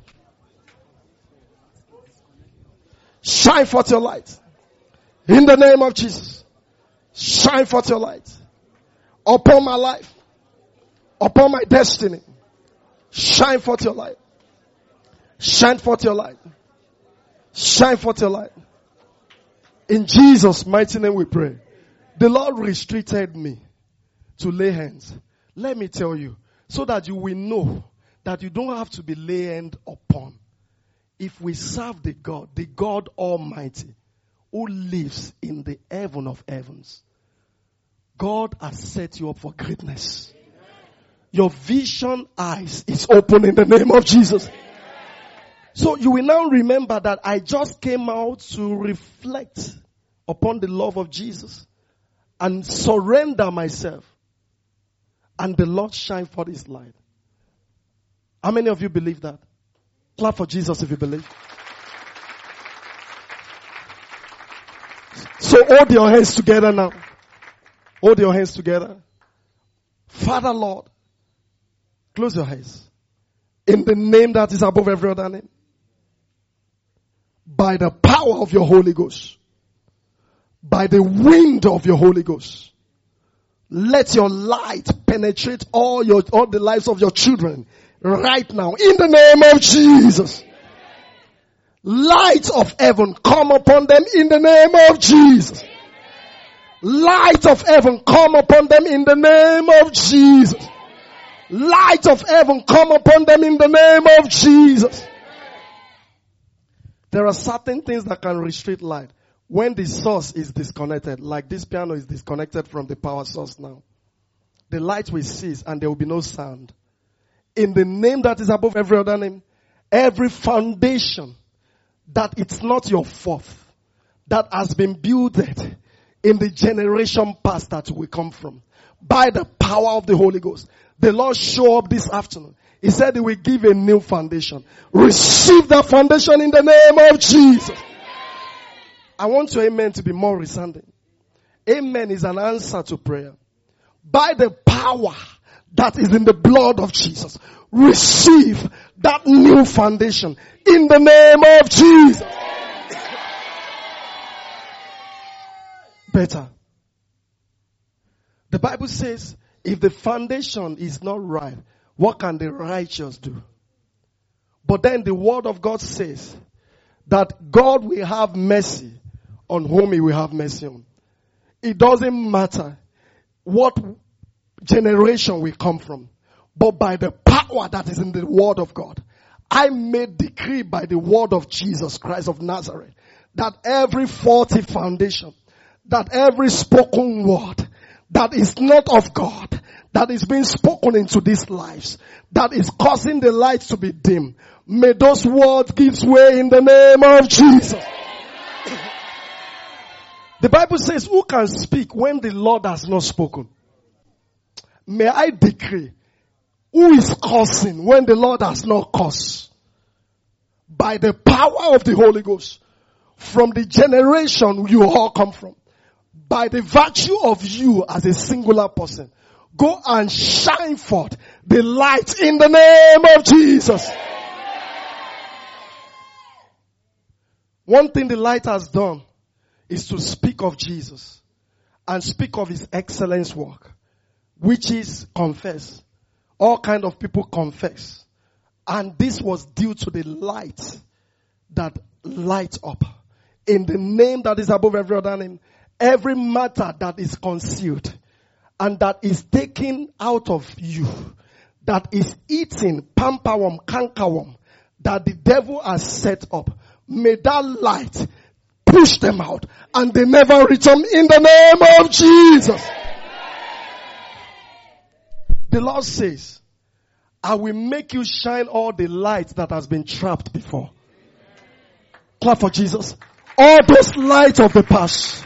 Shine forth your light. In the name of Jesus. Shine forth your light. Upon my life. Upon my destiny. Shine forth your light. Shine forth your light. Shine forth your light. In Jesus' mighty name we pray. The Lord restricted me to lay hands. Let me tell you, so that you will know that you don't have to be laid hand upon. If we serve the God Almighty, who lives in the heaven of heavens, God has set you up for greatness. Your vision eyes is open in the name of Jesus. So you will now remember that I just came out to reflect upon the love of Jesus and surrender myself. And the Lord shine forth His light. How many of you believe that? Clap for Jesus if you believe. So hold your hands together now. Hold your hands together. Father Lord, close your eyes. In the name that is above every other name. By the power of your Holy Ghost. By the wind of your Holy Ghost. Let your light penetrate all the lives of your children right now. In the name of Jesus. Light of heaven come upon them in the name of Jesus. Light of heaven come upon them in the name of Jesus. Light of heaven come upon them in the name of Jesus. There are certain things that can restrict light. When the source is disconnected, like this piano is disconnected from the power source now, the light will cease and there will be no sound. In the name that is above every other name, every foundation that it's not your fault, that has been built in the generation past that we come from, by the power of the Holy Ghost, the Lord show up this afternoon. He said He will give a new foundation. Receive that foundation in the name of Jesus. I want your amen to be more resounding. Amen is an answer to prayer. By the power that is in the blood of Jesus, receive that new foundation in the name of Jesus. Better. The Bible says, if the foundation is not right, what can the righteous do? But then the word of God says that God will have mercy on whom He will have mercy on. It doesn't matter what generation we come from, but by the power that is in the word of God, I made decree by the word of Jesus Christ of Nazareth that every faulty foundation, that every spoken word that is not of God, that is being spoken into these lives, that is causing the lights to be dim, may those words give way in the name of Jesus. The Bible says, who can speak when the Lord has not spoken? May I decree, who is cursing when the Lord has not cursed? By the power of the Holy Ghost, from the generation you all come from, by the virtue of you as a singular person, go and shine forth the light in the name of Jesus. One thing the light has done is to speak of Jesus and speak of His excellence work, which is confess. All kind of people confess And this was due to the light that lights up. In the name that is above every other name, every matter that is concealed and that is taken out of you, that is eating pampawom, cankerworm, that the devil has set up, may that light push them out and they never return in the name of Jesus. The Lord says, I will make you shine all the light that has been trapped before. Clap for Jesus. All those lights of the past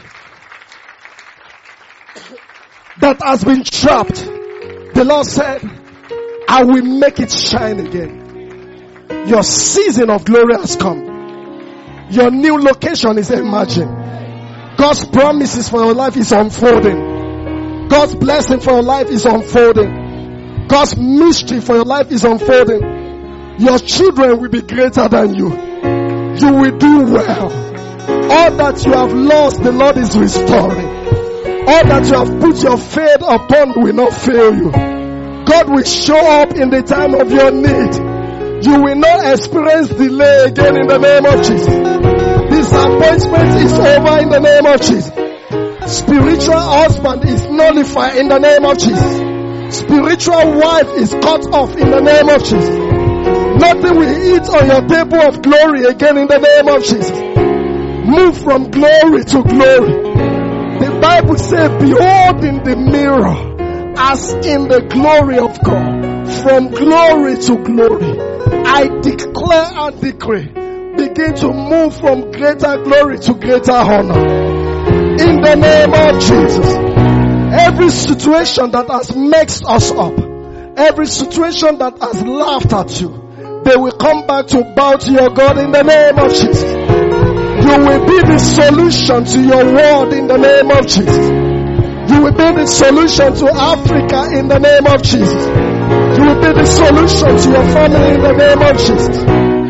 that has been trapped, the Lord said, I will make it shine again. Your season of glory has come. Your new location is emerging. God's promises for your life is unfolding. God's blessing for your life is unfolding. God's mystery for your life is unfolding. Your children will be greater than you. You will do well. All that you have lost, the Lord is restoring. All that you have put your faith upon will not fail you. God will show up in the time of your need. You will not experience delay again in the name of Jesus. Disappointment is over in the name of Jesus. Spiritual husband is nullified in the name of Jesus. Spiritual wife is cut off in the name of Jesus. Nothing will eat on your table of glory again in the name of Jesus. Move from glory to glory. The Bible says, behold in the mirror as in the glory of God. From glory to glory. I declare and decree. Begin to move from greater glory to greater honor. In the name of Jesus. Every situation that has mixed us up, every situation that has laughed at you, they will come back to bow to your God in the name of Jesus. You will be the solution to your world in the name of Jesus. You will be the solution to Africa in the name of Jesus. You will be the solution to your family in the name of Jesus.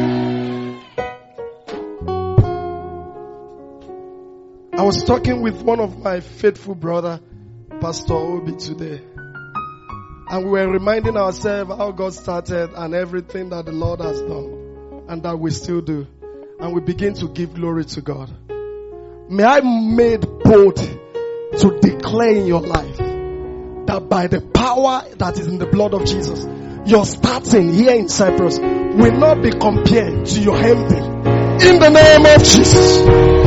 I was talking with one of my faithful brother, Pastor Obi, today. And we were reminding ourselves how God started and everything that the Lord has done and that we still do. And we begin to give glory to God. May I made bold to declare in your life that by the power that is in the blood of Jesus, your starting here in Cyprus will not be compared to your ending. In the name of Jesus.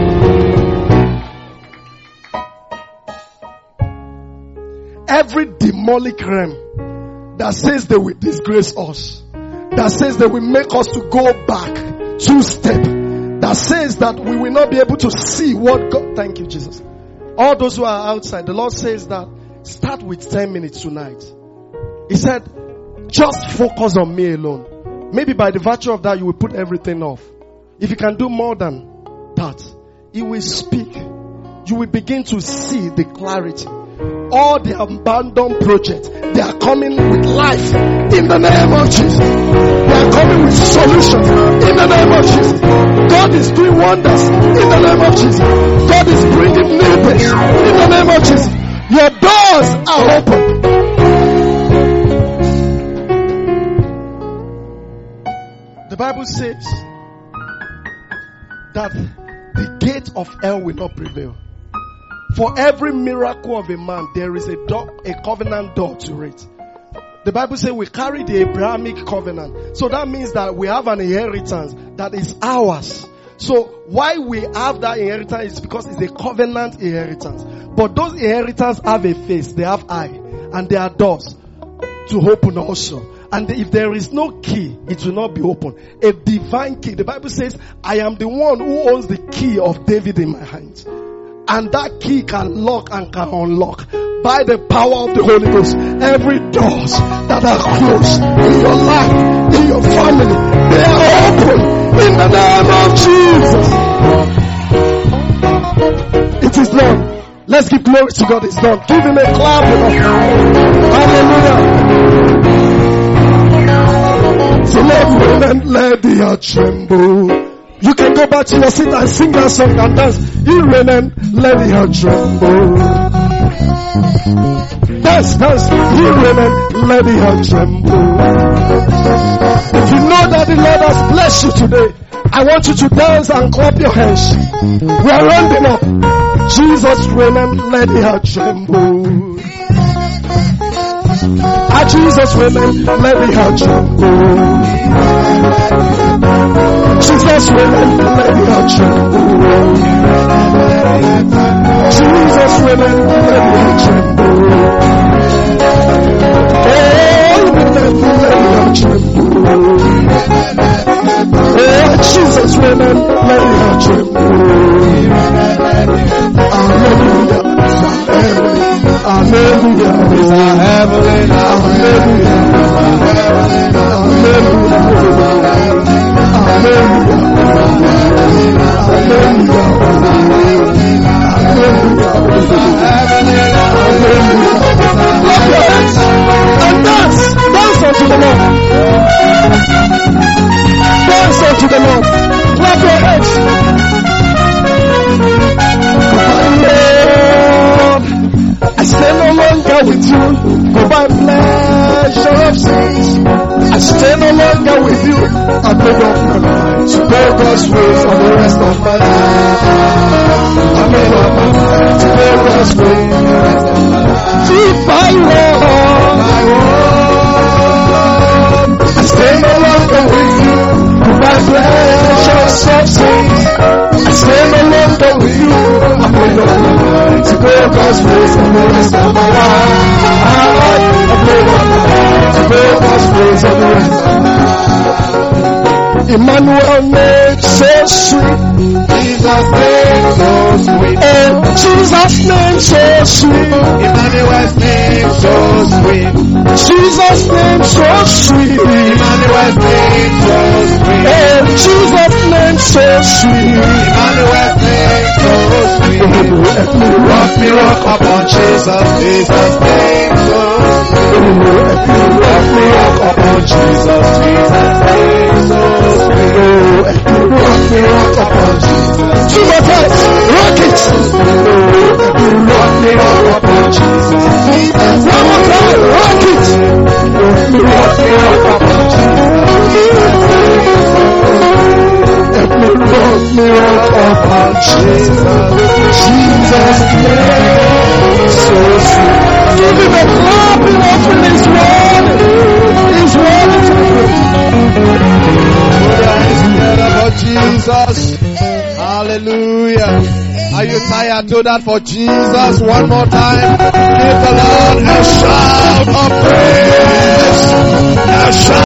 Every demonic realm that says they will disgrace us, that says they will make us to go back 2 steps, that says that we will not be able to see what God, thank you Jesus. All those who are outside, the Lord says that start with 10 minutes tonight. He said, just focus on me alone. Maybe by the virtue of that, you will put everything off. If you can do more than that, He will speak. You will begin to see the clarity. All the abandoned projects, they are coming with life in the name of Jesus. They are coming with solutions in the name of Jesus. God is doing wonders in the name of Jesus. God is bringing new things in the name of Jesus. Your doors are open. The Bible says that the gate of hell will not prevail. For every miracle of a man, there is a covenant door to it. The Bible says we carry the Abrahamic covenant. So that means that we have an inheritance that is ours. So why we have that inheritance is because it's a covenant inheritance. But those inheritance have a face, they have eye, and there are doors to open also. And if there is no key, it will not be open. A divine key. The Bible says, I am the one who owns the key of David in my hands. And that key can lock and can unlock by the power of the Holy Ghost. Every doors that are closed in your life, in your family, they are open in the name of Jesus. It is done. Let's give glory to God. It's done. Give Him a clap. Hallelujah. So let the earth tremble. You can go back to your seat and sing that song and dance. Let the earth tremble. Dance. Let the earth tremble. know that the Lord has blessed you today, I want you to dance and clap your hands. We are rounding up. Jesus reigning, let the heart tremble. Jesus reigning, let the heart tremble. Jesus reigning, let the heart tremble. Jesus reigning, let the heart tremble. Oh, let the heart tremble. Oh, Jesus reigning, let the heart tremble. Hallelujah. Hallelujah. He's our heavenly. Hallelujah. Hallelujah. Hallelujah. Clap your hands and dance. Dance unto the Lord. Dance unto the Lord. Clap your hands. I stay no longer with you, go by pleasure of sins. I stay no longer with you, I made up my mind to go God's way for the rest of my life. I made up my mind to go God's way for the rest of my life. Keep my word. I stay no longer with you, go by pleasure of sins. I stay no longer with you, I made up my mind to go God's way for the rest of my life. I made up my mind to go God's way for the rest of my life. Emmanuel name so sweet, Jesus name so sweet, oh Jesus name so sweet, Emmanuel's name so sweet, Jesus name so sweet, Emmanuel's name so sweet, oh Jesus name so sweet, Emmanuel's name so sweet. Rock me, rock upon Jesus, Jesus name so sweet. Rock me, rock upon Jesus, Jesus name so sweet. Rock me, rock upon Jesus. Two more times, rock it. Rock me, rock upon Jesus. One more time, rock it. Rock me, rock upon Jesus. Rock me, rock upon Jesus. Jesus name so sweet. Give him a clapping offering his word. His word is Jesus. Hallelujah. Are you tired? Do that for Jesus one more time. Give the Lord a shout of praise. A shout